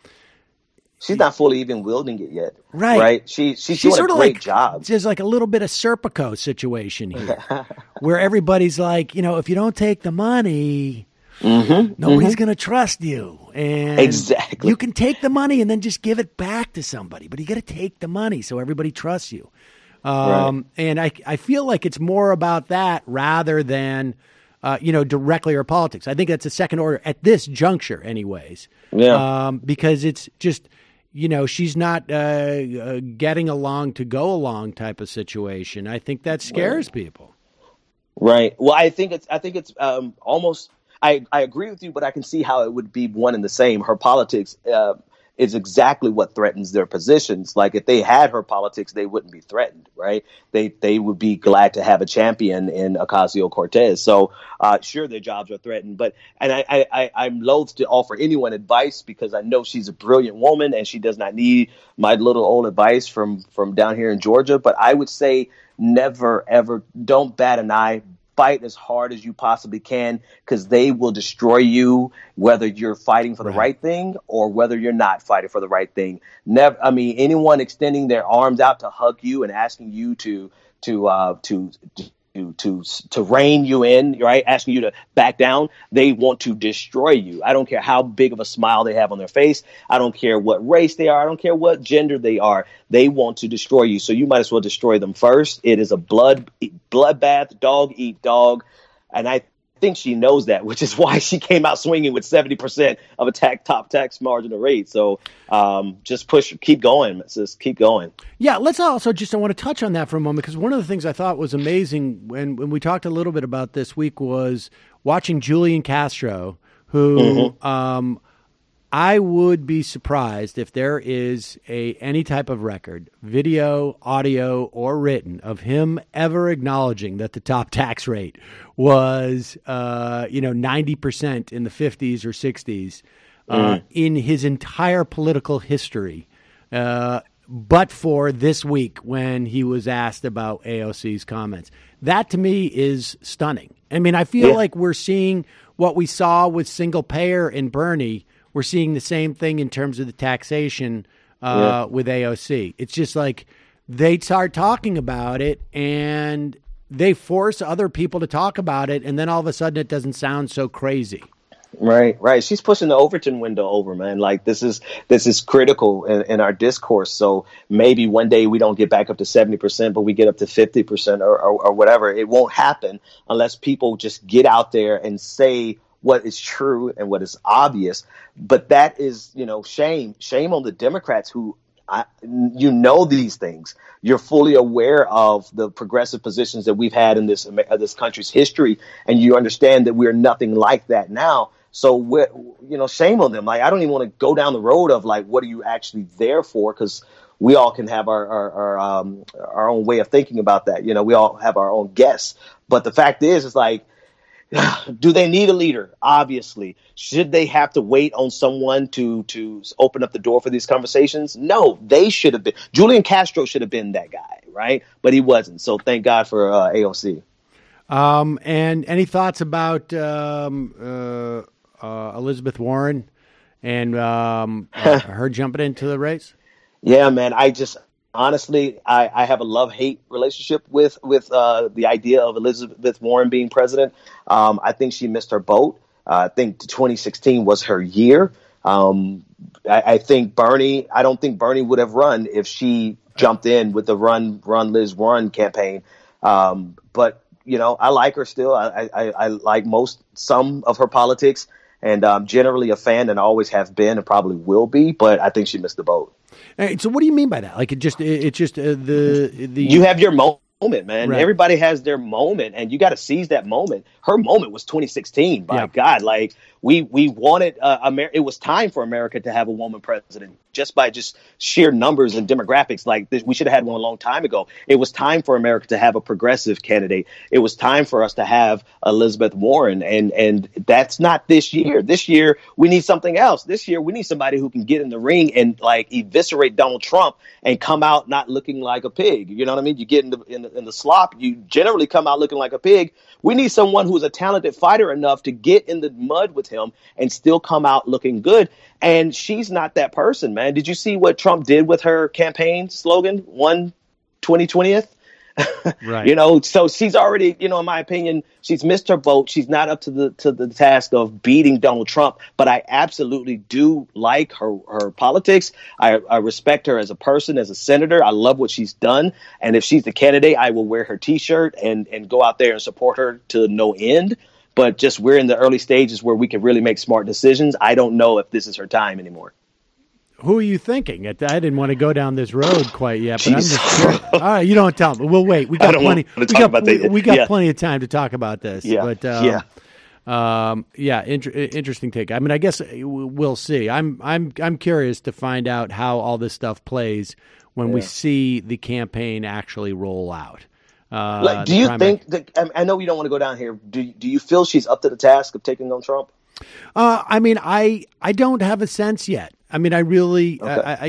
she's not fully even wielding it yet. Right. She's doing sort a of great job. There's like a little bit of Serpico situation here where everybody's like, if you don't take the money, nobody's going to trust you. And exactly. You can take the money and then just give it back to somebody, but you got to take the money so everybody trusts you. And I feel like it's more about that rather than, directly or politics. I think that's a second order at this juncture anyways. Yeah. Because it's just, she's not getting along to go along type of situation. I think that scares people. Right. Well, I think it's almost, I agree with you, but I can see how it would be one and the same. Her politics is exactly what threatens their positions. Like, if they had her politics, they wouldn't be threatened, right? They would be glad to have a champion in Ocasio-Cortez. So sure, their jobs are threatened, and I'm loath to offer anyone advice because I know she's a brilliant woman and she does not need my little old advice from down here in Georgia. But I would say never, ever, don't bat an eye. Fight as hard as you possibly can, because they will destroy you, whether you're fighting for the right thing or whether you're not fighting for the right thing. Never. I mean, anyone extending their arms out to hug you and asking you to rein you in, right? Asking you to back down. They want to destroy you. I don't care how big of a smile they have on their face. I don't care what race they are. I don't care what gender they are. They want to destroy you. So you might as well destroy them first. It is a bloodbath, dog eat dog. And I think she knows that, which is why she came out swinging with 70% of a top tax margin of rate. So just keep going, sis, keep going. Yeah, let's also I want to touch on that for a moment, because one of the things I thought was amazing when we talked a little bit about this week was watching Julian Castro, who I would be surprised if there is any type of record, video, audio, or written, of him ever acknowledging that the top tax rate was 90% in the 50s or 60s in his entire political history, but for this week when he was asked about AOC's comments. That to me is stunning. I mean, I feel like we're seeing what we saw with single payer in Bernie. We're seeing the same thing in terms of the taxation with AOC. It's just like they start talking about it and they force other people to talk about it, and then all of a sudden it doesn't sound so crazy. Right. She's pushing the Overton window over, man. Like, this is critical in our discourse. So maybe one day we don't get back up to 70%, but we get up to 50% or whatever. It won't happen unless people just get out there and say what is true and what is obvious. But that is, shame on the Democrats who, these things. You're fully aware of the progressive positions that we've had in this country's history, and you understand that we're nothing like that now. So, shame on them. Like, I don't even want to go down the road of like, what are you actually there for? Because we all can have our own way of thinking about that. We all have our own guess. But the fact is like, do they need a leader? Obviously. Should they have to wait on someone to open up the door for these conversations? No, they should have been. Julian Castro should have been that guy, right? But he wasn't. So thank God for AOC. And any thoughts about Elizabeth Warren and her jumping into the race? Yeah, man. Honestly, I have a love-hate relationship with the idea of Elizabeth Warren being president. I think she missed her boat. I think 2016 was her year. I think Bernie. I don't think Bernie would have run if she jumped in with the run Liz run campaign. But I like her still. I like some of her politics, and generally a fan, and always have been, and probably will be. But I think she missed the boat. Right, so what do you mean by that? Like the you have your moment, man. Right. Everybody has their moment, and you got to seize that moment. Her moment was 2016. By God, like we wanted It was time for America to have a woman president, just by sheer numbers and demographics. Like we should have had one a long time ago. It was time for America to have a progressive candidate. It was time for us to have Elizabeth Warren, and that's not this year. This year we need something else. This year we need somebody who can get in the ring and like eviscerate Donald Trump and come out not looking like a pig. You know what I mean? You get in the slop, you generally come out looking like a pig. We need someone who's a talented fighter enough to get in the mud with him and still come out looking good. And she's not that person, man. Did you see what Trump did with her campaign slogan? 2020th? Right. So she's already, in my opinion, she's missed her boat. She's not up to the task of beating Donald Trump. But I absolutely do like her politics. I respect her as a person, as a senator. I love what she's done. And if she's the candidate, I will wear her T-shirt and go out there and support her to no end. But we're in the early stages where we can really make smart decisions. I don't know if this is her time anymore. Who are you thinking? I didn't want to go down this road quite yet, but I'm just curious. All right, you don't tell me. We'll wait. We got plenty. We got plenty of time to talk about this. Yeah. But interesting take. I mean, I guess we'll see. I'm curious to find out how all this stuff plays when we see the campaign actually roll out. Do you think that? I know you don't want to go down here. Do you feel she's up to the task of taking on Trump? I mean, I don't have a sense yet. I mean, I really,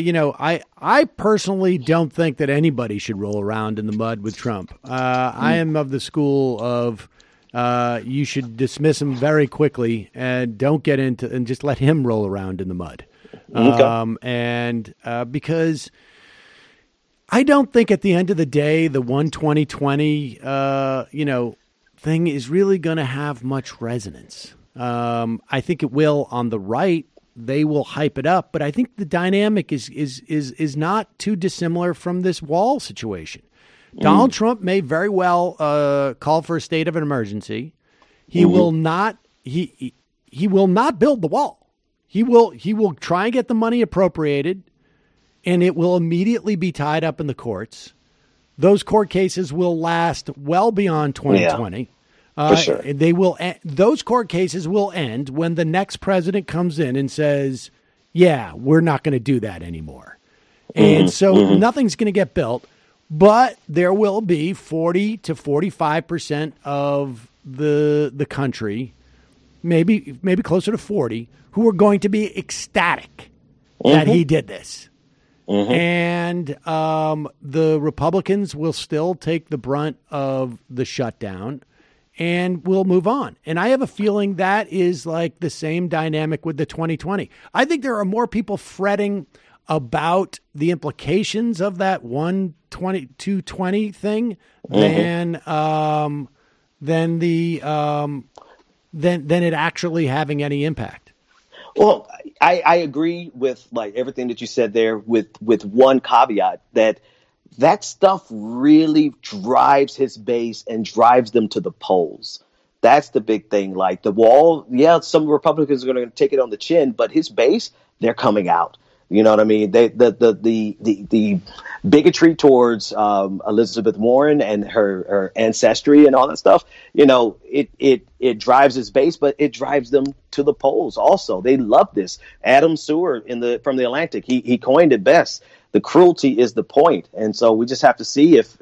I personally don't think that anybody should roll around in the mud with Trump. I am of the school of you should dismiss him very quickly and don't get into and just let him roll around in the mud. Because I don't think at the end of the day, the 1-20-20, thing is really going to have much resonance. I think it will on the right. They will hype it up, but I think the dynamic is not too dissimilar from this wall situation. Donald Trump may very well call for a state of an emergency. He will not. He will not build the wall. He will try and get the money appropriated, and it will immediately be tied up in the courts. Those court cases will last well beyond 2020. Yeah. For sure. They will. Those court cases will end when the next president comes in and says, "Yeah, we're not going to do that anymore." And so nothing's going to get built, but there will be 40 to 45% of the country, maybe closer to 40, who are going to be ecstatic that he did this. And the Republicans will still take the brunt of the shutdown. And we'll move on. And I have a feeling that is like the same dynamic with the 2020. I think there are more people fretting about the implications of that 1-20 thing than it actually having any impact. Well, I agree with like everything that you said there with one caveat that stuff really drives his base and drives them to the polls. That's the big thing. Like the wall, some Republicans are going to take it on the chin, but his base, they're coming out. You know what I mean? The bigotry towards Elizabeth Warren and her ancestry and all that stuff, it drives his base, but it drives them to the polls also. They love this. Adam Seward from The Atlantic, he coined it best. The cruelty is the point. And so we just have to see if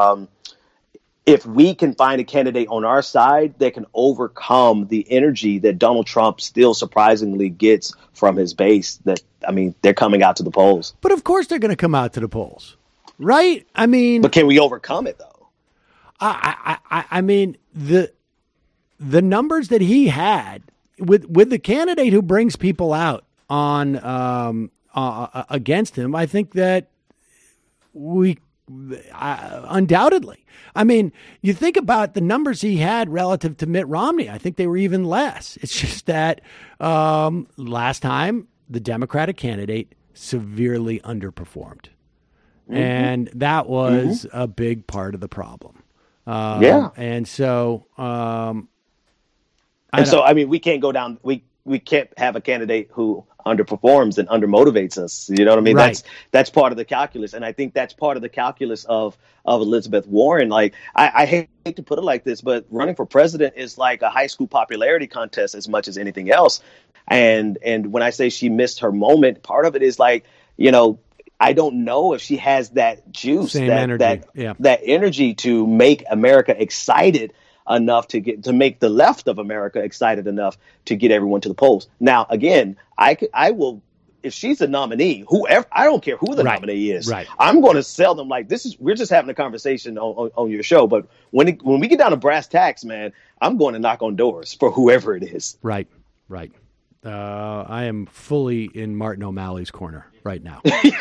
we can find a candidate on our side that can overcome the energy that Donald Trump still surprisingly gets from his base. They're coming out to the polls. But of course they're going to come out to the polls, right? I mean, but can we overcome it though? I mean, the numbers that he had with the candidate who brings people out on against him, I think that we undoubtedly. I mean, you think about the numbers he had relative to Mitt Romney. I think they were even less. It's just that last time the Democratic candidate severely underperformed. Mm-hmm. And that was a big part of the problem. And so, I mean, we can't go down. We can't have a candidate who underperforms and undermotivates us. You know what I mean? Right. That's part of the calculus, and I think that's part of the calculus of Elizabeth Warren. Like, I hate to put it like this, but running for president is like a high school popularity contest as much as anything else. And when I say she missed her moment, part of it is like, you know, I don't know if she has that juice, that energy to make America excited enough to make the left of America excited enough to get everyone to the polls. Now, again, I will, if she's a nominee, whoever, I don't care who the nominee is. Right. I'm going to sell them like this is. We're just having a conversation on your show, but when we get down to brass tacks, man, I'm going to knock on doors for whoever it is. Right. I am fully in Martin O'Malley's corner right now.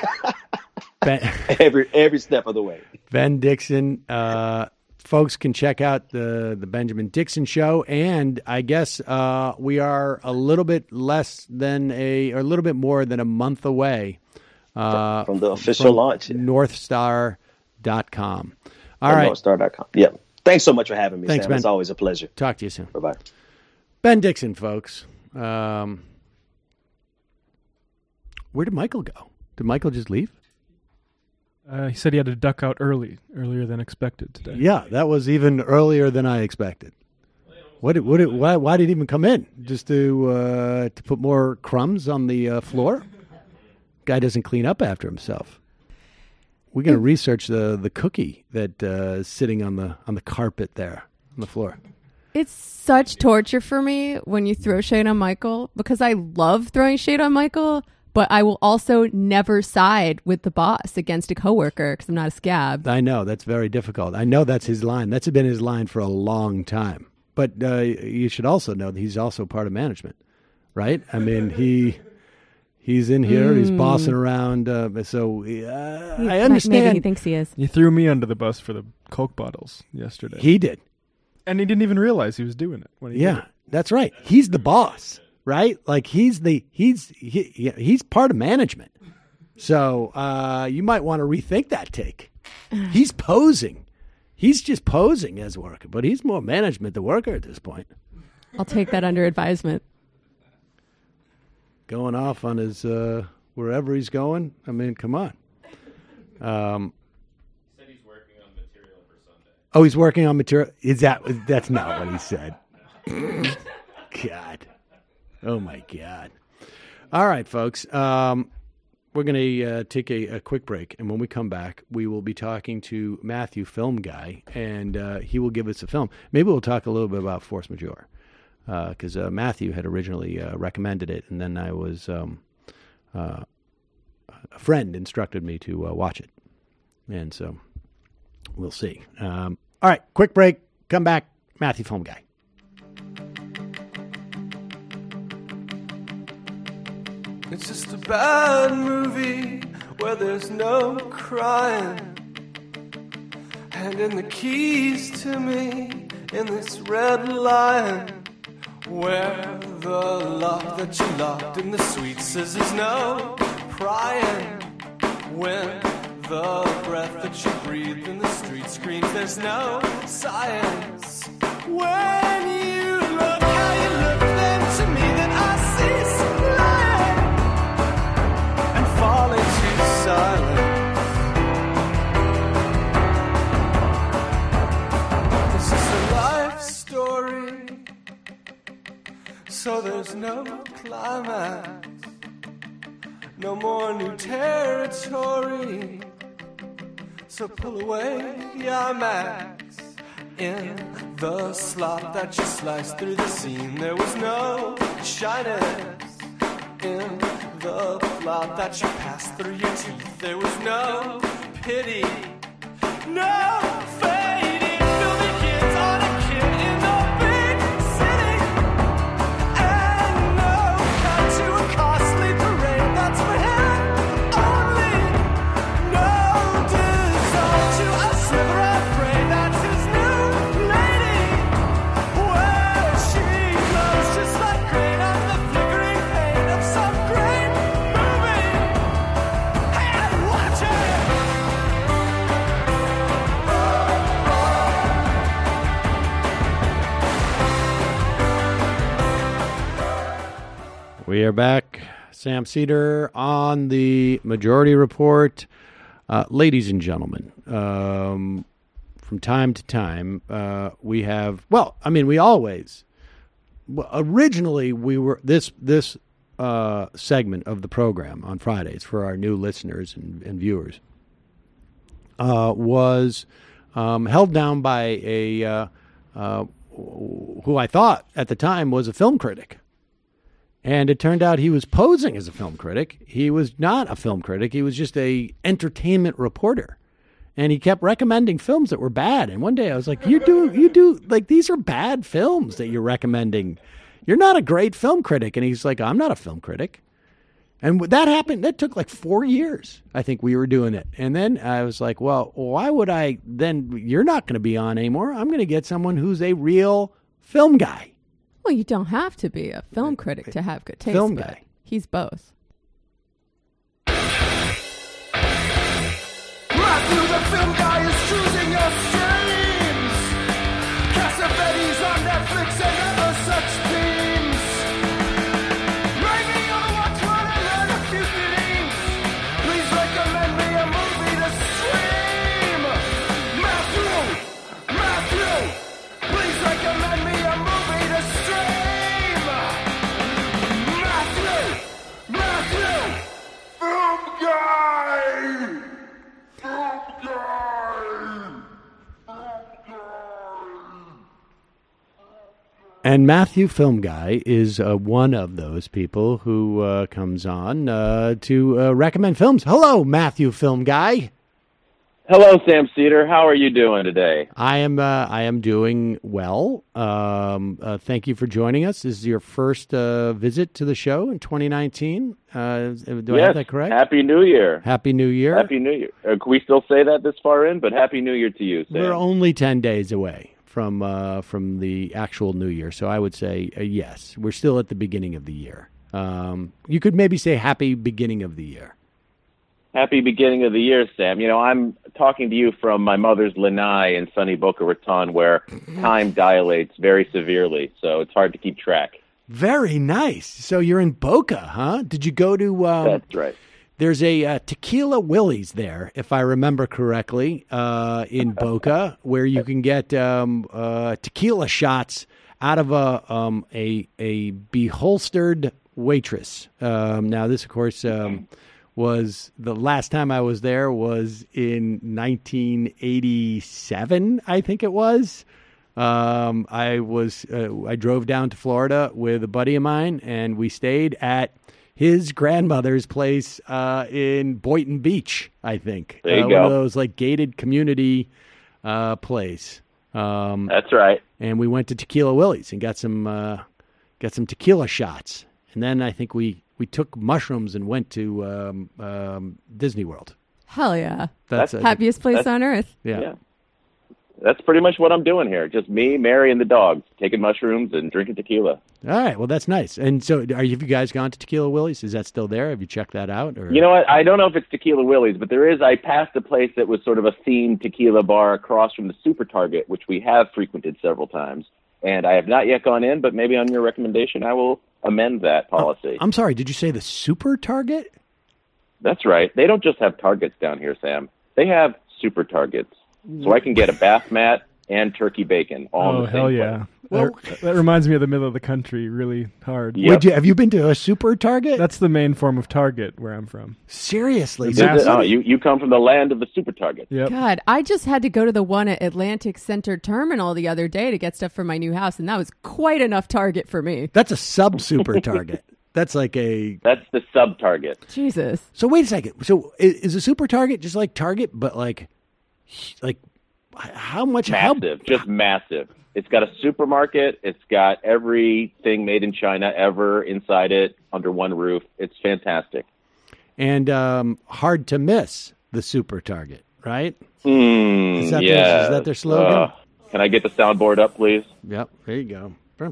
Every step of the way. Ben Dixon. Folks can check out the Benjamin Dixon Show, and I guess we are a little bit more than a month away from the official launch. Northstar.com. All right. Northstar.com. Yeah. Thanks so much for having me, Thanks, Sam. Ben. It's always a pleasure. Talk to you soon. Bye-bye. Ben Dixon, folks. Where did Michael go? Did Michael just leave? He said he had to duck out earlier than expected today. Yeah, that was even earlier than I expected. Why did he even come in? Just to put more crumbs on the floor? Guy doesn't clean up after himself. We're going to research the cookie that is sitting on the carpet there on the floor. It's such torture for me when you throw shade on Michael, because I love throwing shade on Michael, but I will also never side with the boss against a coworker because I'm not a scab. I know. That's very difficult. I know that's his line. That's been his line for a long time. But you should also know that he's also part of management, right? I mean, he's in here. He's bossing around. I understand. Maybe he thinks he is. He threw me under the bus for the Coke bottles yesterday. He did. And he didn't even realize he was doing it when he did it. That's right. He's the boss, right? Like he's part of management. So you might want to rethink that take. He's posing. He's just posing as a worker, but he's more management than worker at this point. I'll take that under advisement. Going off on his wherever he's going. I mean, come on. Oh, he's working on material. That's not what he said. God. Oh, my God. All right, folks. We're going to take a quick break. And when we come back, we will be talking to Matthew, Film Guy, and he will give us a film. Maybe we'll talk a little bit about Force Majeure, because Matthew had originally recommended it, and then I was a friend instructed me to watch it. And so we'll see. All right, quick break. Come back. Matthew, Film Guy. It's just a bad movie where there's no crying. Handing the keys to me in this red lion. Where the lock that you locked in the sweet scissors, no prying. When the breath that you breathed in the street screams, there's no science. When you look how you look then to me, then I see some light and fall into silence. This is a life story, so there's no climax, no more new territory. So pull away the IMAX. In the slot that you sliced through the scene, there was no shyness. In the plot that you passed through your teeth, there was no pity, no fading. Filthy kids on a kid in the big city, and no cut to a costly parade that's for him. We are back. Sam Cedar on the Majority Report. Ladies and gentlemen, from time to time, we have, we always, originally we were, this segment of the program on Fridays for our new listeners and viewers was held down by a who I thought at the time was a film critic. And it turned out he was posing as a film critic. He was not a film critic. He was just a entertainment reporter. And he kept recommending films that were bad. And one day I was like, you do, like, these are bad films that you're recommending. You're not a great film critic. And he's like, I'm not a film critic. And that happened. That took like 4 years. I think we were doing it. And then I was like, well, why would I then? You're not going to be on anymore. I'm going to get someone who's a real film guy. Well, you don't have to be a film critic to have good taste. Film guy. He's both. Matthew, the film guy, is choosing your streams. Cassavetes on Netflix and other such themes. Maybe you'll watch one and learn a few things. Please recommend me a movie to stream. Matthew, please recommend me a movie to stream. Matthew, film guy. And Matthew Film Guy is one of those people who comes on to recommend films. Hello, Matthew Film Guy. Hello, Sam Cedar. How are you doing today? I am doing well. Thank you for joining us. This is your first visit to the show in 2019. Do I have that correct? Happy New Year. Happy New Year. Happy New Year. Can we still say that this far in? But Happy New Year to you, Sam. We're only 10 days away from the actual New Year, so I would say yes. We're still at the beginning of the year. You could maybe say happy beginning of the year. Happy beginning of the year, Sam. You know, I'm talking to you from my mother's lanai in sunny Boca Raton, where time dilates very severely, so it's hard to keep track. Very nice. So you're in Boca, huh? Did you go to... That's right. There's a Tequila Willie's there, if I remember correctly, in Boca, where you can get tequila shots out of a beholstered waitress. Now, this, of course... was the last time I was there was in 1987, I think it was. I drove down to Florida with a buddy of mine, and we stayed at his grandmother's place in Boynton Beach, I think. There you go. One of those like gated community place. That's right. And we went to Tequila Willie's and got some tequila shots, and then I think we took mushrooms and went to Disney World. Hell yeah. That's happiest place on earth. Yeah. That's pretty much what I'm doing here. Just me, Mary, and the dogs, taking mushrooms and drinking tequila. All right. Well, that's nice. And so have you guys gone to Tequila Willie's? Is that still there? Have you checked that out? Or? You know what? I don't know if it's Tequila Willie's, but I passed a place that was sort of a themed tequila bar across from the Super Target, which we have frequented several times. And I have not yet gone in, but maybe on your recommendation, I will amend that policy. I'm sorry, did you say the Super Target? That's right. They don't just have Targets down here, Sam. They have Super Targets. So I can get a bath mat and turkey bacon all in the same hell yeah. place. Well, that reminds me of the middle of the country, really hard. Yep. Have you been to a Super Target? That's the main form of Target where I'm from. Seriously? You come from the land of the Super Target. Yep. God, I just had to go to the one at Atlantic Center Terminal the other day to get stuff for my new house, and that was quite enough Target for me. That's a sub-Super Target. That's like That's the sub-Target. Jesus. So wait a second. So is a Super Target just like Target, but like how much? Massive. Just massive. It's got a supermarket. It's got everything made in China ever inside it under one roof. It's fantastic. And hard to miss the Super Target, right? Is that their slogan? Can I get the soundboard up, please? Yep. There you go. There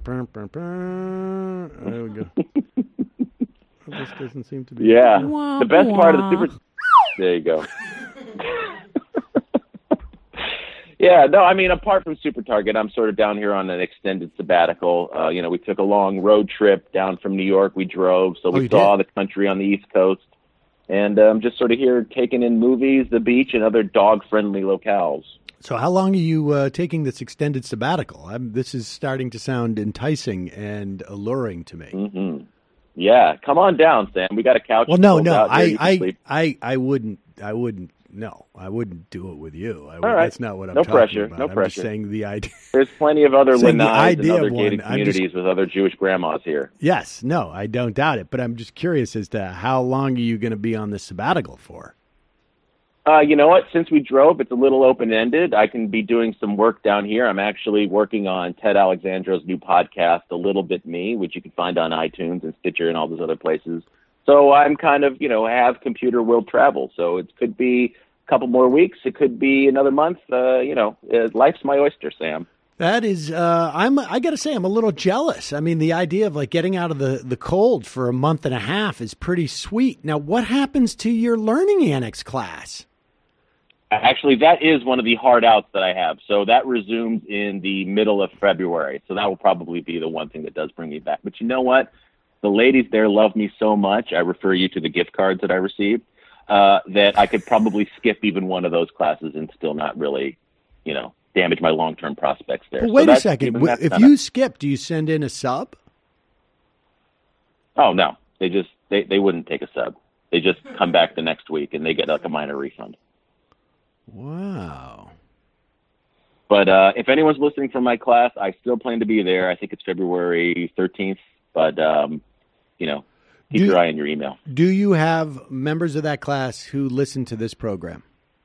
we go. This doesn't seem to be. Yeah. The best part of the Super... There you go. Yeah, no, I mean, apart from Super Target, I'm sort of down here on an extended sabbatical. We took a long road trip down from New York. We drove, so we saw the country on the East Coast. And I'm just sort of here taking in movies, the beach, and other dog-friendly locales. So how long are you taking this extended sabbatical? This is starting to sound enticing and alluring to me. Mm-hmm. Yeah, come on down, Sam. We got a couch. Well, no, I wouldn't do it with you. All right. That's not what I'm no talking pressure, about. No I'm pressure. Just saying the idea. There's plenty of other lanais and other gated one, communities with other Jewish grandmas here. Yes, I don't doubt it. But I'm just curious as to how long are you going to be on this sabbatical for? You know what? Since we drove, it's a little open-ended. I can be doing some work down here. I'm actually working on Ted Alexandro's new podcast, A Little Bit Me, which you can find on iTunes and Stitcher and all those other places. So I'm kind of, have computer will travel. So it could be a couple more weeks. It could be another month. Life's my oyster, Sam. That is, I got to say, I'm a little jealous. I mean, the idea of getting out of the cold for a month and a half is pretty sweet. Now, what happens to your Learning Annex class? Actually, that is one of the hard outs that I have. So that resumes in the middle of February. So that will probably be the one thing that does bring me back. But you know what? The ladies there love me so much. I refer you to the gift cards that I received, that I could probably skip even one of those classes and still not really, damage my long-term prospects there. But wait a second. If you skip, do you send in a sub? Oh, no. They wouldn't take a sub. They just come back the next week and they get like a minor refund. Wow. But if anyone's listening from my class, I still plan to be there. I think it's February 13th. But, keep your eye on your email. Do you have members of that class who listen to this program?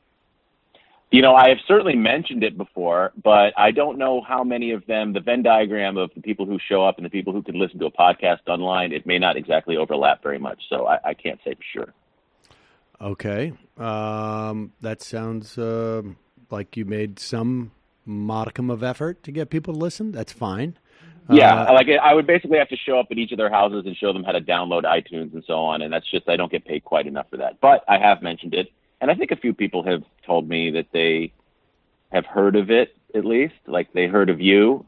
I have certainly mentioned it before, but I don't know how many of them, the Venn diagram of the people who show up and the people who can listen to a podcast online, it may not exactly overlap very much. So I can't say for sure. Okay. That sounds like you made some modicum of effort to get people to listen. That's fine. Yeah, I would basically have to show up at each of their houses and show them how to download iTunes and so on, and that's just, I don't get paid quite enough for that. But I have mentioned it, and I think a few people have told me that they have heard of it, at least, like they heard of you.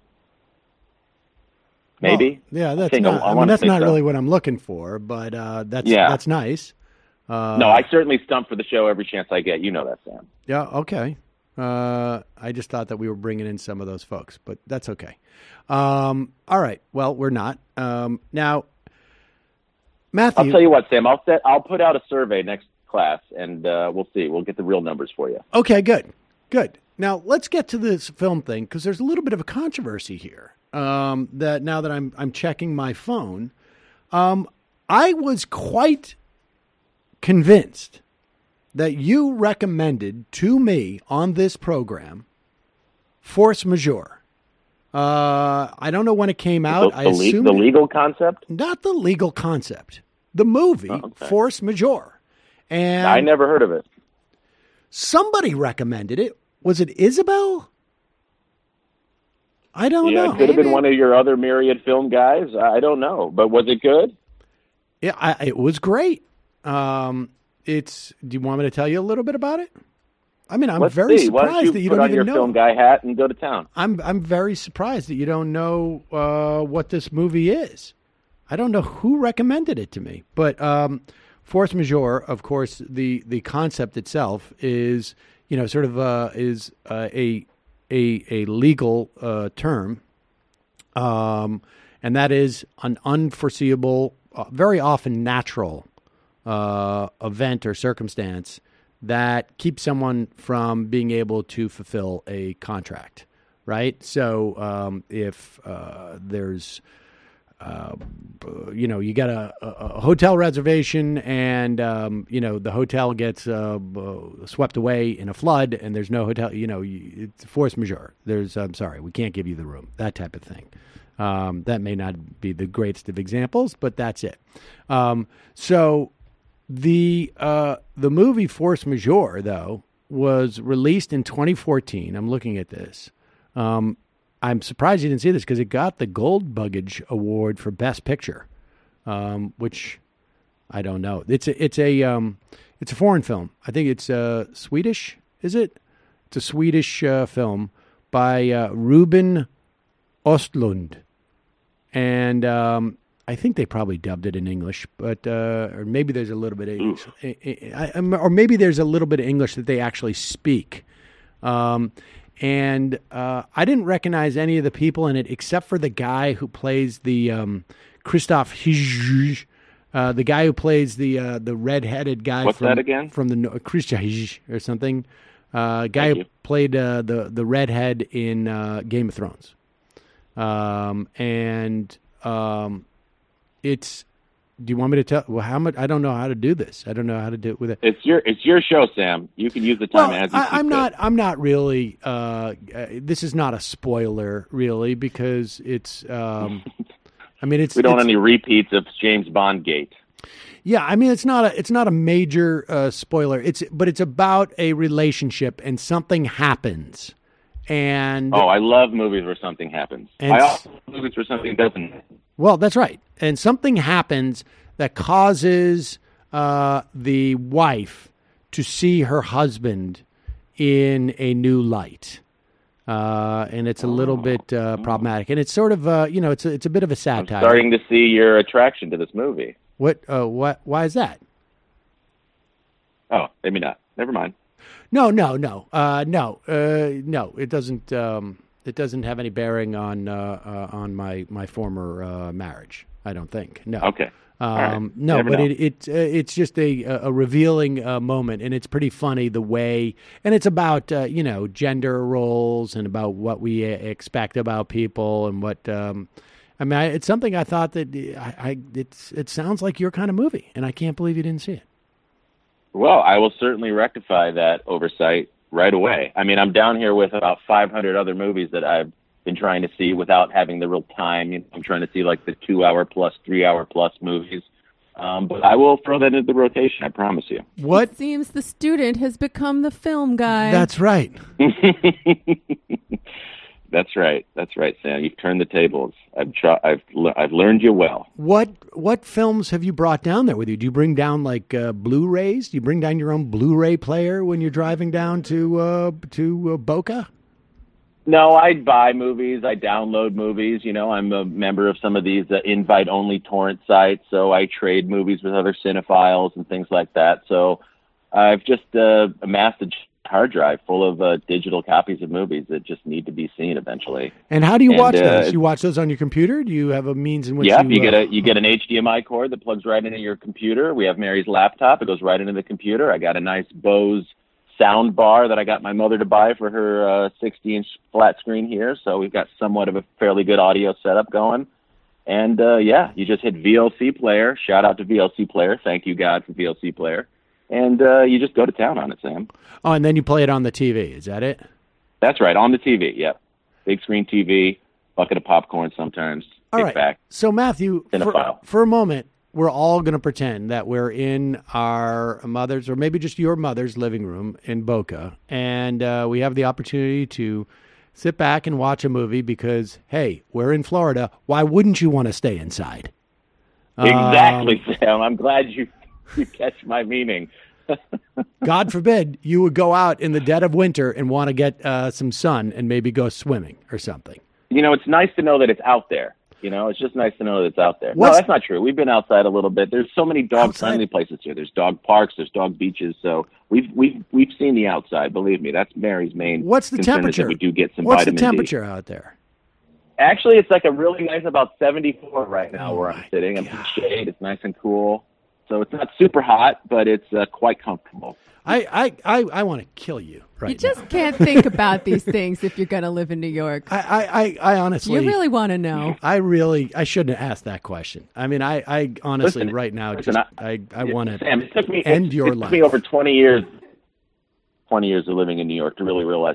Maybe. Well, yeah, that's not really what I'm looking for, but that's nice. No, I certainly stump for the show every chance I get. You know that, Sam. Yeah, okay. I just thought that we were bringing in some of those folks, but that's okay. All right. Well, we're not. Now, Matthew. I'll tell you what, Sam. I'll put out a survey next class, and we'll see. We'll get the real numbers for you. Okay, good. Now, let's get to this film thing, because there's a little bit of a controversy here. That now that I'm checking my phone, I was quite convinced that you recommended to me on this program Force Majeure. I don't know when it came out. I assume the legal concept? Not the legal concept. The movie, Force Majeure. And I never heard of it. Somebody recommended it. Was it Isabel? I don't know. It could have been one of your other Myriad film guys. I don't know. But was it good? Yeah, it was great. Do you want me to tell you a little bit about it? I mean, I'm very surprised that you don't even know. Put on your film guy hat and go to town. I'm very surprised that you don't know what this movie is. I don't know who recommended it to me, but Force Majeure, of course, the concept itself is sort of is a legal term, and that is an unforeseeable, very often natural event or circumstance that keeps someone from being able to fulfill a contract, right? So if there's, you got a hotel reservation and, the hotel gets swept away in a flood and there's no hotel, it's force majeure. I'm sorry, we can't give you the room, that type of thing. That may not be the greatest of examples, but that's it. So the movie Force Majeure, though, was released in 2014. I'm looking at this. I'm surprised you didn't see this because it got the Gold Buggage Award for Best Picture, which I don't know. It's a foreign film. I think it's Swedish. Is it? It's a Swedish film by Ruben Östlund. And I think they probably dubbed it in English, but or maybe there's a little bit of English. Or maybe there's a little bit of English that they actually speak. And I didn't recognize any of the people in it except for the guy who plays the Christoph Hij, the guy who plays the red-headed guy. What's that again? From the Christoph Hij or something. Guy who played the redhead in Game of Thrones. It's. Do you want me to tell? Well, how much? I don't know how to do this. I don't know how to do it with it. It's your show, Sam. You can use the time as you see I'm fit. I'm not really. This is not a spoiler, really, because it's. I mean, it's. We don't want any repeats of James Bond Gate. Yeah, I mean, it's not a major spoiler. But it's about a relationship and something happens, and. Oh, I love movies where something happens. I also love movies where something doesn't. Well, that's right. And something happens that causes the wife to see her husband in a new light. And it's a little bit problematic. And it's sort of, it's a bit of a satire. I'm starting to see your attraction to this movie. What? Why is that? Oh, maybe not. Never mind. No. It doesn't. It doesn't have any bearing on my former marriage. I don't think. No. Okay. Right. No, but it's just a revealing moment, and it's pretty funny the way, and it's about gender roles and about what we expect about people and what. It's something I thought that it sounds like your kind of movie, and I can't believe you didn't see it. Well, I will certainly rectify that oversight right away. I mean, I'm down here with about 500 other movies that I've been trying to see without having the real time. I'm trying to see like the 2-hour plus, 3-hour plus movies. But I will throw that into the rotation, I promise you. What? It seems the student has become the film guy. That's right. That's right, Sam. You've turned the tables. I've learned you well. What films have you brought down there with you? Do you bring down like Blu-rays? Do you bring down your own Blu-ray player when you're driving down to Boca? No, I buy movies. I download movies. I'm a member of some of these invite-only torrent sites, so I trade movies with other cinephiles and things like that. So I've just amassed a hard drive full of digital copies of movies that just need to be seen eventually. And how do you watch those? You watch those on your computer? Do you have a means in which you get an HDMI cord that plugs right into your computer. We have Mary's laptop. It goes right into the computer. I got a nice Bose sound bar that I got my mother to buy for her 60-inch flat screen here. So we've got somewhat of a fairly good audio setup going. And you just hit VLC Player. Shout out to VLC Player. Thank you, God, for VLC Player. And you just go to town on it, Sam. Oh, and then you play it on the TV. Is that it? That's right, on the TV, yep. Big screen TV, bucket of popcorn sometimes. All right. Back. So, Matthew, for a moment, we're all going to pretend that we're in our mother's, or maybe just your mother's living room in Boca, and we have the opportunity to sit back and watch a movie because, hey, we're in Florida. Why wouldn't you want to stay inside? Exactly, Sam. I'm glad you catch my meaning. God forbid you would go out in the dead of winter and want to get some sun and maybe go swimming or something. It's nice to know that it's out there. It's just nice to know that it's out there. No, that's not true. We've been outside a little bit. There's so many dog-friendly places here. There's dog parks. There's dog beaches. So we've seen the outside. Believe me, that's Mary's main. What's the temperature? That we do get some What's vitamin the temperature D. out there? Actually, it's like a really nice about 74 right now where I'm sitting. I'm in shade. It's nice and cool. So it's not super hot, but it's quite comfortable. I want to kill you right now. You just can't think about these things if you're going to live in New York. I honestly... You really want to know. I shouldn't have asked that question. I mean, I honestly right now I want to end your life. It took me over 20 years of living in New York to really realize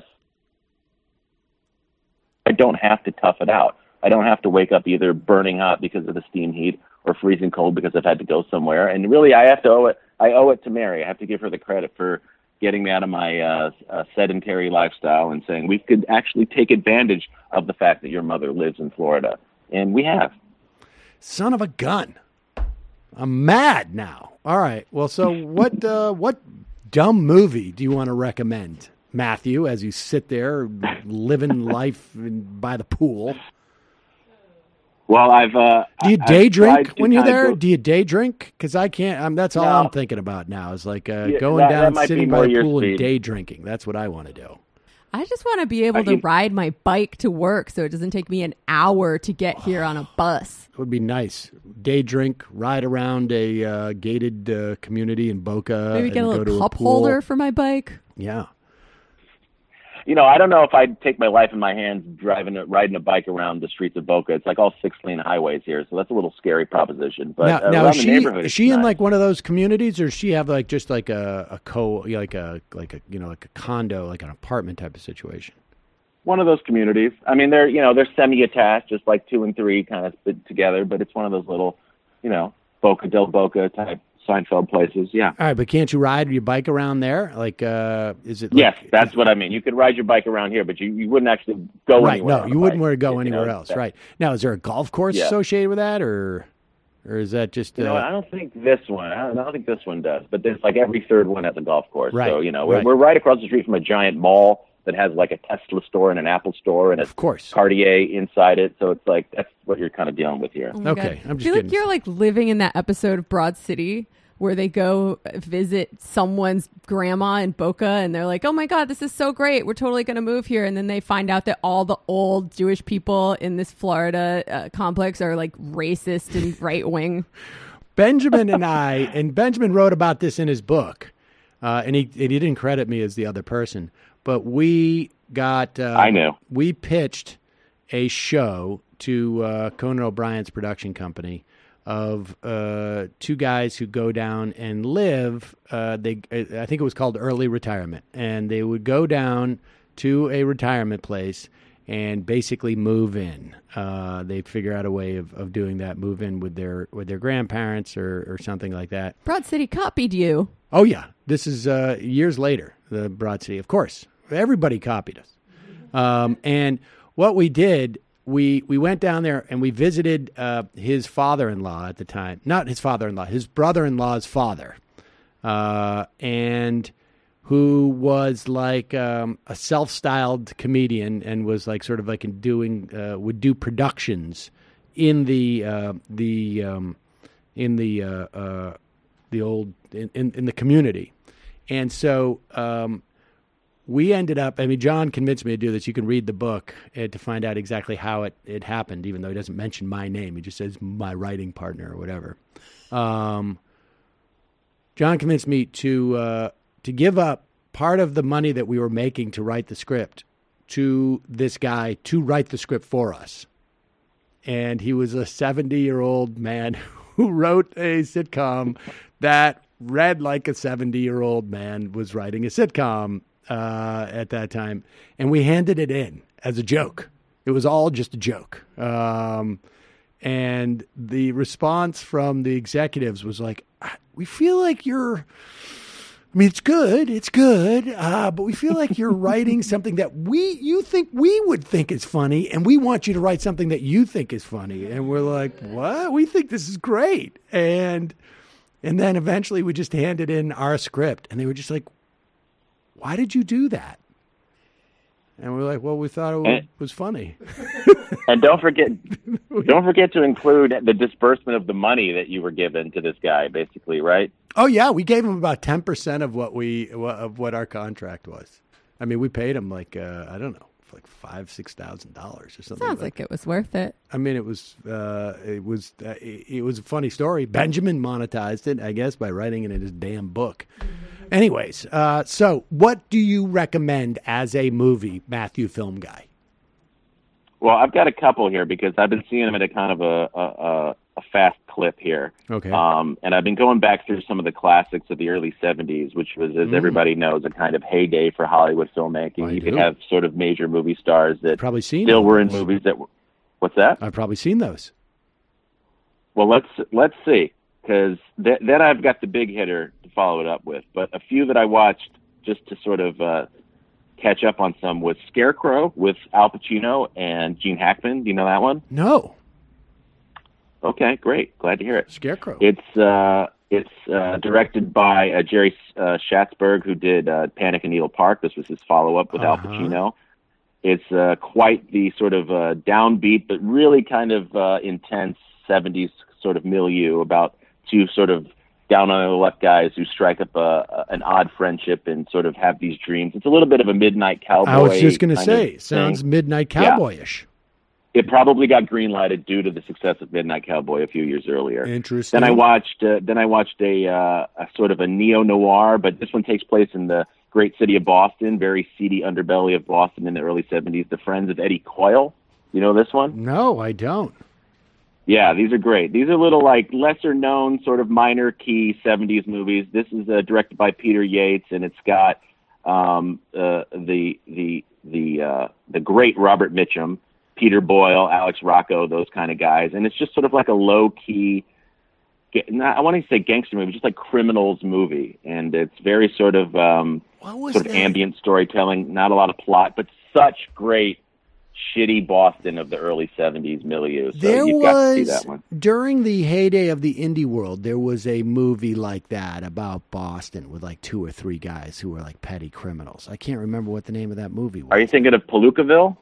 I don't have to tough it out. I don't have to wake up either burning hot because of the steam heat or freezing cold because I've had to go somewhere. And really, I owe it to Mary. I have to give her the credit for getting me out of my sedentary lifestyle and saying we could actually take advantage of the fact that your mother lives in Florida. And we have. Son of a gun. I'm mad now. All right. Well, so what dumb movie do you want to recommend Matthew, as you sit there living life by the pool. Well, do you day drink when you're there? Go... Do you day drink? Because I can't. That's all I'm thinking about now. Is like going down, that sitting by the pool, and day drinking. That's what I want to do. I just want to be able to ride my bike to work, so it doesn't take me an hour to get here on a bus. It would be nice. Day drink, ride around a gated community in Boca. Maybe get a go little to cup a pool. holder for my bike. Yeah. I don't know if I'd take my life in my hands riding a bike around the streets of Boca. It's like all 6-lane highways here, so that's a little scary proposition. But now is she in nice. like one of those communities, or does she have like just like a condo, like an apartment type of situation? One of those communities. I mean, they're semi-attached, just like 2 and 3 kind of fit together. But it's one of those little, Boca del Boca type Seinfeld places. Yeah. All right, but can't you ride your bike around there? Like, is it? Yes, that's what I mean. You could ride your bike around here, but you wouldn't actually go anywhere. Right. No, you wouldn't want to go anywhere else. Right. Now, is there a golf course associated with that, or is that just? I don't think this one. I don't think this one does. But there's like every third one at the golf course. Right. So we're right across the street from a giant mall that has like a Tesla store and an Apple store and of course Cartier inside it. So it's like that's what you're kind of dealing with here. Oh okay, I'm just feel like you're like living in that episode of Broad City where they go visit someone's grandma in Boca and they're like, oh my God, this is so great. We're totally going to move here. And then they find out that all the old Jewish people in this Florida complex are like racist and right wing. Benjamin Benjamin wrote about this in his book. And he didn't credit me as the other person, but we got, I know. We pitched a show to Conan O'Brien's production company of 2 guys who go down and live. I think it was called early retirement, and they would go down to a retirement place and basically move in. They'd figure out a way of doing that, move in with their grandparents or something like that. Broad City copied you. Oh yeah, this is years later. The Broad City, of course, everybody copied us. And what we did. We went down there and we visited his father-in-law at the time. Not his father-in-law, his brother-in-law's father, and who was like a self-styled comedian and was like sort of like would do productions in the community, and so. We ended up, John convinced me to do this. You can read the book to find out exactly how it happened, even though he doesn't mention my name. He just says my writing partner or whatever. John convinced me to give up part of the money that we were making to write the script to this guy to write the script for us. And he was a 70-year-old man who wrote a sitcom that read like a 70-year-old man was writing a sitcom at that time, and we handed it in as a joke. It was all just a joke. And the response from the executives was like, we feel like you're, it's good, but we feel like you're writing something that you think we would think is funny, and we want you to write something that you think is funny. And we're like, what? We think this is great. And then eventually we just handed in our script, and they were just like, why did you do that? And we're like, well, we thought it was funny. And don't forget to include the disbursement of the money that you were given to this guy, basically, right? Oh yeah, we gave him about 10% of what our contract was. We paid him like I don't know, like $5,000-$6,000 or something. Sounds like it was worth it. It was a funny story. Benjamin monetized it, I guess, by writing it in his damn book. Anyways, so what do you recommend as a movie, Matthew Film Guy? Well, I've got a couple here because I've been seeing them at a kind of a fast clip here. Okay. And I've been going back through some of the classics of the early 70s, which was, as everybody knows, a kind of heyday for Hollywood filmmaking. You could have sort of major movie stars that probably still were in movies that were... What's that? I've probably seen those. Well, let's see. Because then I've got the big hitter to follow it up with. But a few that I watched just to sort of catch up on some was Scarecrow with Al Pacino and Gene Hackman. Do you know that one? No. Okay, great. Glad to hear it. Scarecrow. It's It's directed by Jerry Schatzberg, who did Panic in Needle Park. This was his follow-up with Al Pacino. It's quite the sort of downbeat, but really kind of intense 70s sort of milieu about two sort of down-on-the-luck guys who strike up an odd friendship and sort of have these dreams. It's a little bit of a Midnight Cowboy. I was just going to say, sounds Midnight Cowboyish. Yeah. It probably got green-lighted due to the success of Midnight Cowboy a few years earlier. Interesting. Then I watched a sort of a neo-noir, but this one takes place in the great city of Boston, very seedy underbelly of Boston in the early 70s, The Friends of Eddie Coyle. You know this one? No, I don't. Yeah, these are great. These are little, like, lesser-known, sort of minor-key 70s movies. This is directed by Peter Yates, and it's got the great Robert Mitchum, Peter Boyle, Alex Rocco, those kind of guys. And it's just sort of like a low-key, I want to say gangster movie, just like criminals movie. And it's very sort of ambient storytelling, not a lot of plot, but such great shitty Boston of the early 70s milieu. So you've got to see that one. During the heyday of the indie world, there was a movie like that about Boston with like 2 or 3 guys who were like petty criminals. I can't remember what the name of that movie was. Are you thinking of Palookaville?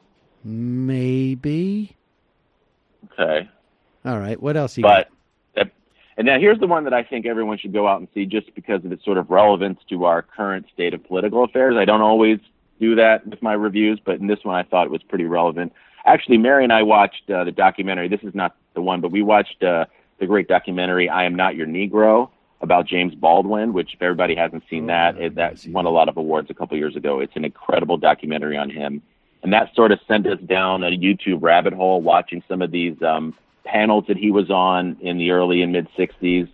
Maybe. Okay. All right. What else you got? And now here's the one that I think everyone should go out and see just because of its sort of relevance to our current state of political affairs. I don't always do that with my reviews, but in this one I thought it was pretty relevant. Actually, Mary and I watched the documentary. This is not the one, but we watched the great documentary I Am Not Your Negro about James Baldwin, which if everybody hasn't seen that won a lot of awards a couple years ago. It's an incredible documentary on him. And that sort of sent us down a YouTube rabbit hole watching some of these panels that he was on in the early and mid-'60s.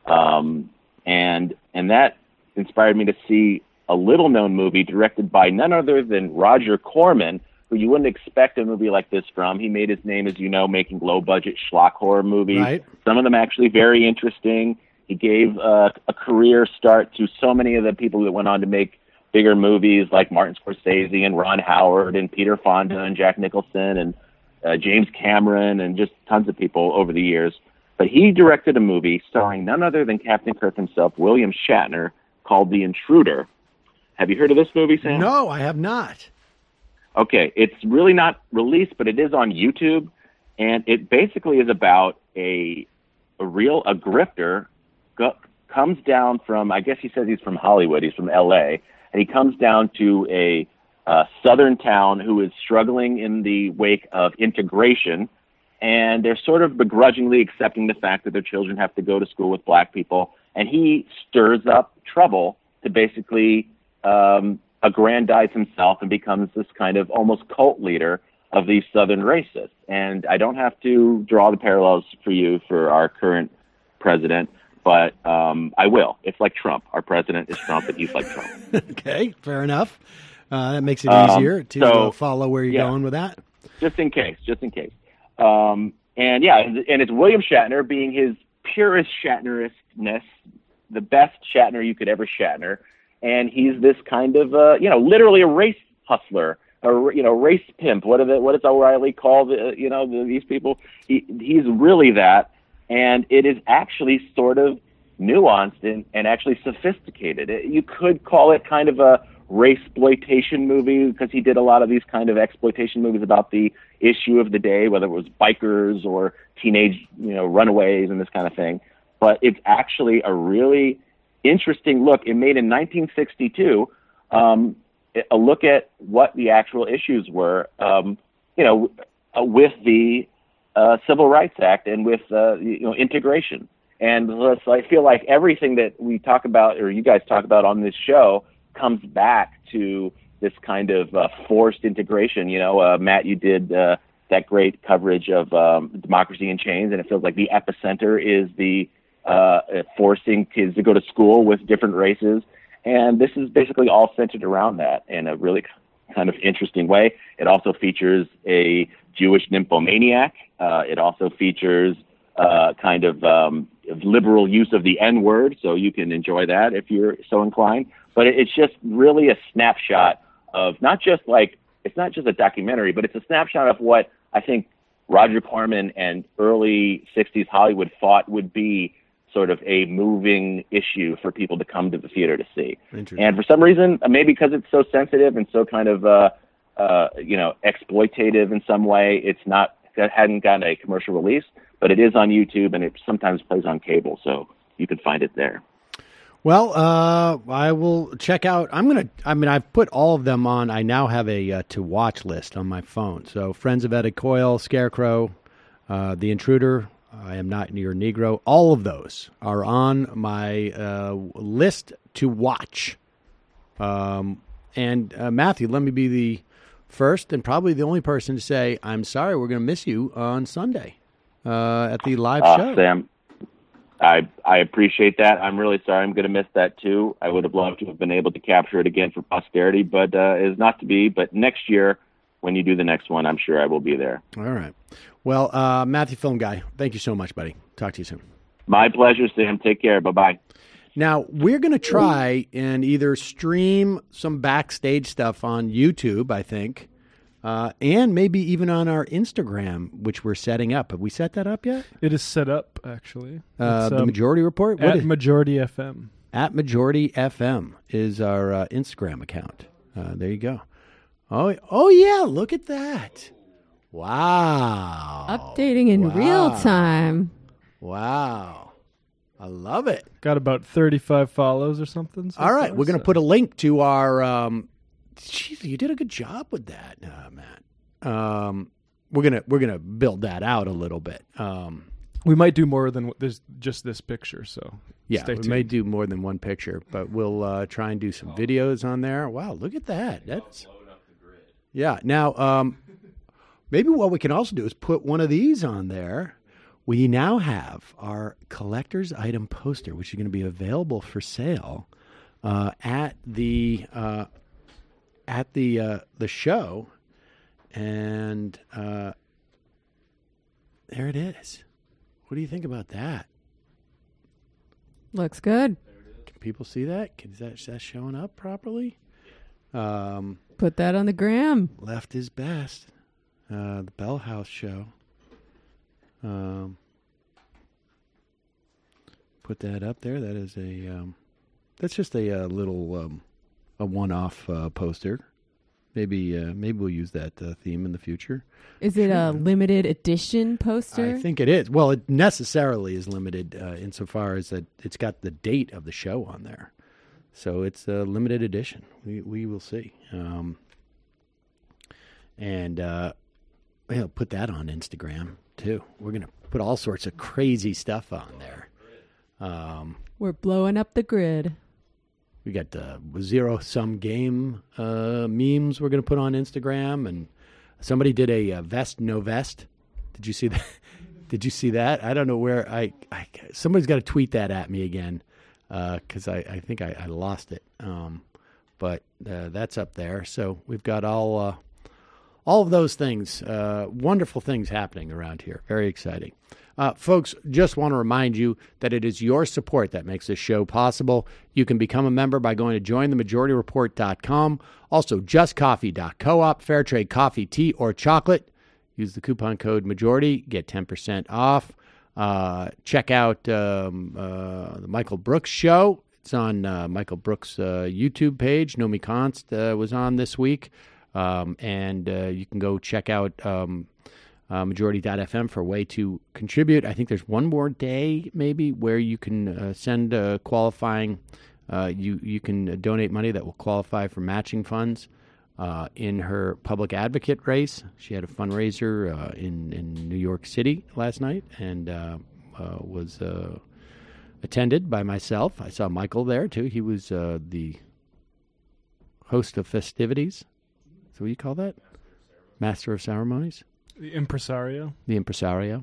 And that inspired me to see a little-known movie directed by none other than Roger Corman, who you wouldn't expect a movie like this from. He made his name, as you know, making low-budget schlock horror movies. Right. Some of them actually very interesting. He gave a career start to so many of the people that went on to make bigger movies like Martin Scorsese and Ron Howard and Peter Fonda and Jack Nicholson and James Cameron and just tons of people over the years. But he directed a movie starring none other than Captain Kirk himself, William Shatner, called The Intruder. Have you heard of this movie, Sam? No, I have not. Okay, it's really not released, but it is on YouTube, and it basically is about a grifter comes down from, I guess he says he's from Hollywood, he's from L.A., and he comes down to a southern town who is struggling in the wake of integration, and they're sort of begrudgingly accepting the fact that their children have to go to school with black people, and he stirs up trouble to basically aggrandize himself and becomes this kind of almost cult leader of these southern racists. And I don't have to draw the parallels for you for our current president, but I will. It's like Trump. Our president is Trump, and he's like Trump. Okay, fair enough. That makes it easier to follow where you're going with that. Just in case. And it's William Shatner being his purest Shatnerishness, the best Shatner you could ever Shatner. And he's this kind of, literally a race hustler, race pimp. What does O'Reilly call these people? He's really that. And it is actually sort of nuanced and actually sophisticated. You could call it kind of a race-exploitation movie because he did a lot of these kind of exploitation movies about the issue of the day, whether it was bikers or teenage, runaways and this kind of thing. But it's actually a really interesting look. It made in 1962 a look at what the actual issues were, with the Civil Rights Act and with integration. And so I feel like everything that we talk about, or you guys talk about on this show, comes back to this kind of forced integration. Matt, you did that great coverage of Democracy in Chains, and it feels like the epicenter is the forcing kids to go to school with different races. And this is basically all centered around that in a really kind of interesting way. It also features a Jewish nymphomaniac. It also features kind of liberal use of the N-word, so you can enjoy that if you're so inclined. But it's just really a snapshot of it's not just a documentary, but it's a snapshot of what I think Roger Corman and early 60s Hollywood thought would be sort of a moving issue for people to come to the theater to see. And for some reason, maybe because it's so sensitive and so kind of, exploitative in some way, it hadn't gotten a commercial release, but it is on YouTube and it sometimes plays on cable, so you can find it there. Well, I will check out. I've put all of them on. I now have a to watch list on my phone. So Friends of Eddie Coyle, Scarecrow, The Intruder, I Am Not Your Negro. All of those are on my list to watch. And Matthew, let me be the first and probably the only person to say, I'm sorry, we're going to miss you on Sunday at the live show. Sam, I appreciate that. I'm really sorry. I'm going to miss that too. I would have loved to have been able to capture it again for posterity, but it is not to be. But next year, when you do the next one, I'm sure I will be there. All right. Well, Matthew Film Guy, thank you so much, buddy. Talk to you soon. My pleasure, Sam. Take care. Bye-bye. Now, we're going to try and either stream some backstage stuff on YouTube, I think, and maybe even on our Instagram, which we're setting up. Have we set that up yet? It is set up, actually. The Majority Report? At Majority FM. At Majority FM is our Instagram account. There you go. Oh, yeah, look at that. Wow. Updating in real time. Wow. I love it. Got about 35 follows or something. All right. We're going to put a link to our... Geez, you did a good job with that, Matt. We're gonna build that out a little bit. We might do more than just this picture, so yeah, stay we tuned. may do more than one picture, but we'll try and do some videos on there. Wow, look at that! That's yeah. Now, maybe what we can also do is put one of these on there. We now have our collector's item poster, which is going to be available for sale at the show, and there it is. What do you think about that? Looks good. Can people see that? Is that showing up properly? Put that on the gram. Left is best. The Bell House show. Put that up there. That is that's just a little a one-off poster. Maybe we'll use that theme in the future. Is it a limited edition poster? I think it is. Well, it necessarily is limited insofar as that it's got the date of the show on there. So it's a limited edition. We will see. And we'll put that on Instagram, too. We're going to put all sorts of crazy stuff on there. We're blowing up the grid. We got the zero-sum game memes we're going to put on Instagram, and somebody did a vest, no vest. Did you see that? Did you see that? I don't know where somebody's got to tweet that at me again because I think I lost it. But that's up there. So we've got all of those things, wonderful things happening around here. Very exciting. Folks, just want to remind you that it is your support that makes this show possible. You can become a member by going to jointhemajorityReport.com. Also, justcoffee.coop, fair trade coffee, tea, or chocolate. Use the coupon code MAJORITY, get 10% off. Check out the Michael Brooks Show. It's on Michael Brooks' YouTube page. Nomi Konst was on this week. And you can go check out majority.fm for a way to contribute. I think there's one more day maybe where you can send qualifying, you can donate money that will qualify for matching funds in her public advocate race. She had a fundraiser in New York City last night and was attended by myself. I saw Michael there too. He was the host of festivities. So what do you call that? Master of Ceremonies? The impresario. The impresario.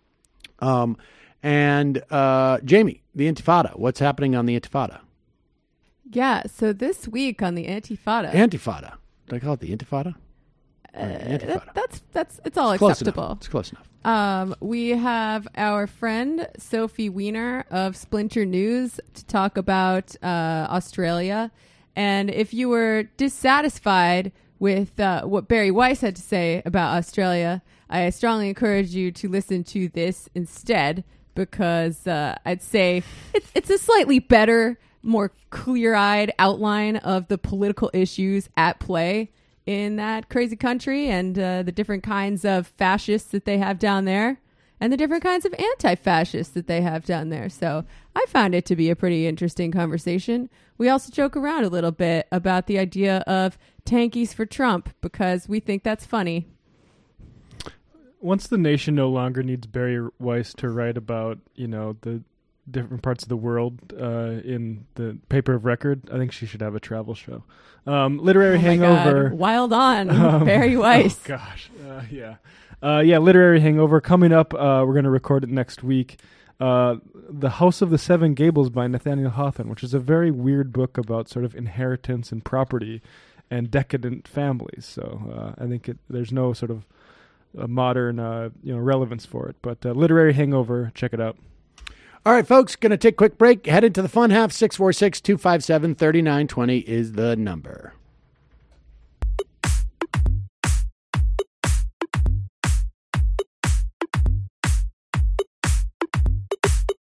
And Jamie, the Intifada. What's happening on the Intifada? Yeah, so this week on the Antifada. Antifada. Did I call it the Intifada? Antifada. That's it's all acceptable. It's close enough. We have our friend Sophie Weiner of Splinter News to talk about Australia. And if you were dissatisfied with what Barry Weiss had to say about Australia, I strongly encourage you to listen to this instead, because I'd say it's a slightly better, more clear-eyed outline of the political issues at play in that crazy country and the different kinds of fascists that they have down there and the different kinds of anti-fascists that they have down there. So I found it to be a pretty interesting conversation. We also joke around a little bit about the idea of tankies for Trump because we think that's funny. Once the nation no longer needs Barry Weiss to write about, the different parts of the world in the paper of record, I think she should have a travel show. Literary Hangover. God. Wild on, Barry Weiss. Oh, gosh. Literary Hangover. Coming up, we're going to record it next week. The House of the Seven Gables by Nathaniel Hawthorne, which is a very weird book about sort of inheritance and property and decadent families. So I think there's no sort of modern relevance for it. But Literary Hangover, check it out. All right, folks, going to take a quick break. Headed to the fun half. 646-257-3920 is the number.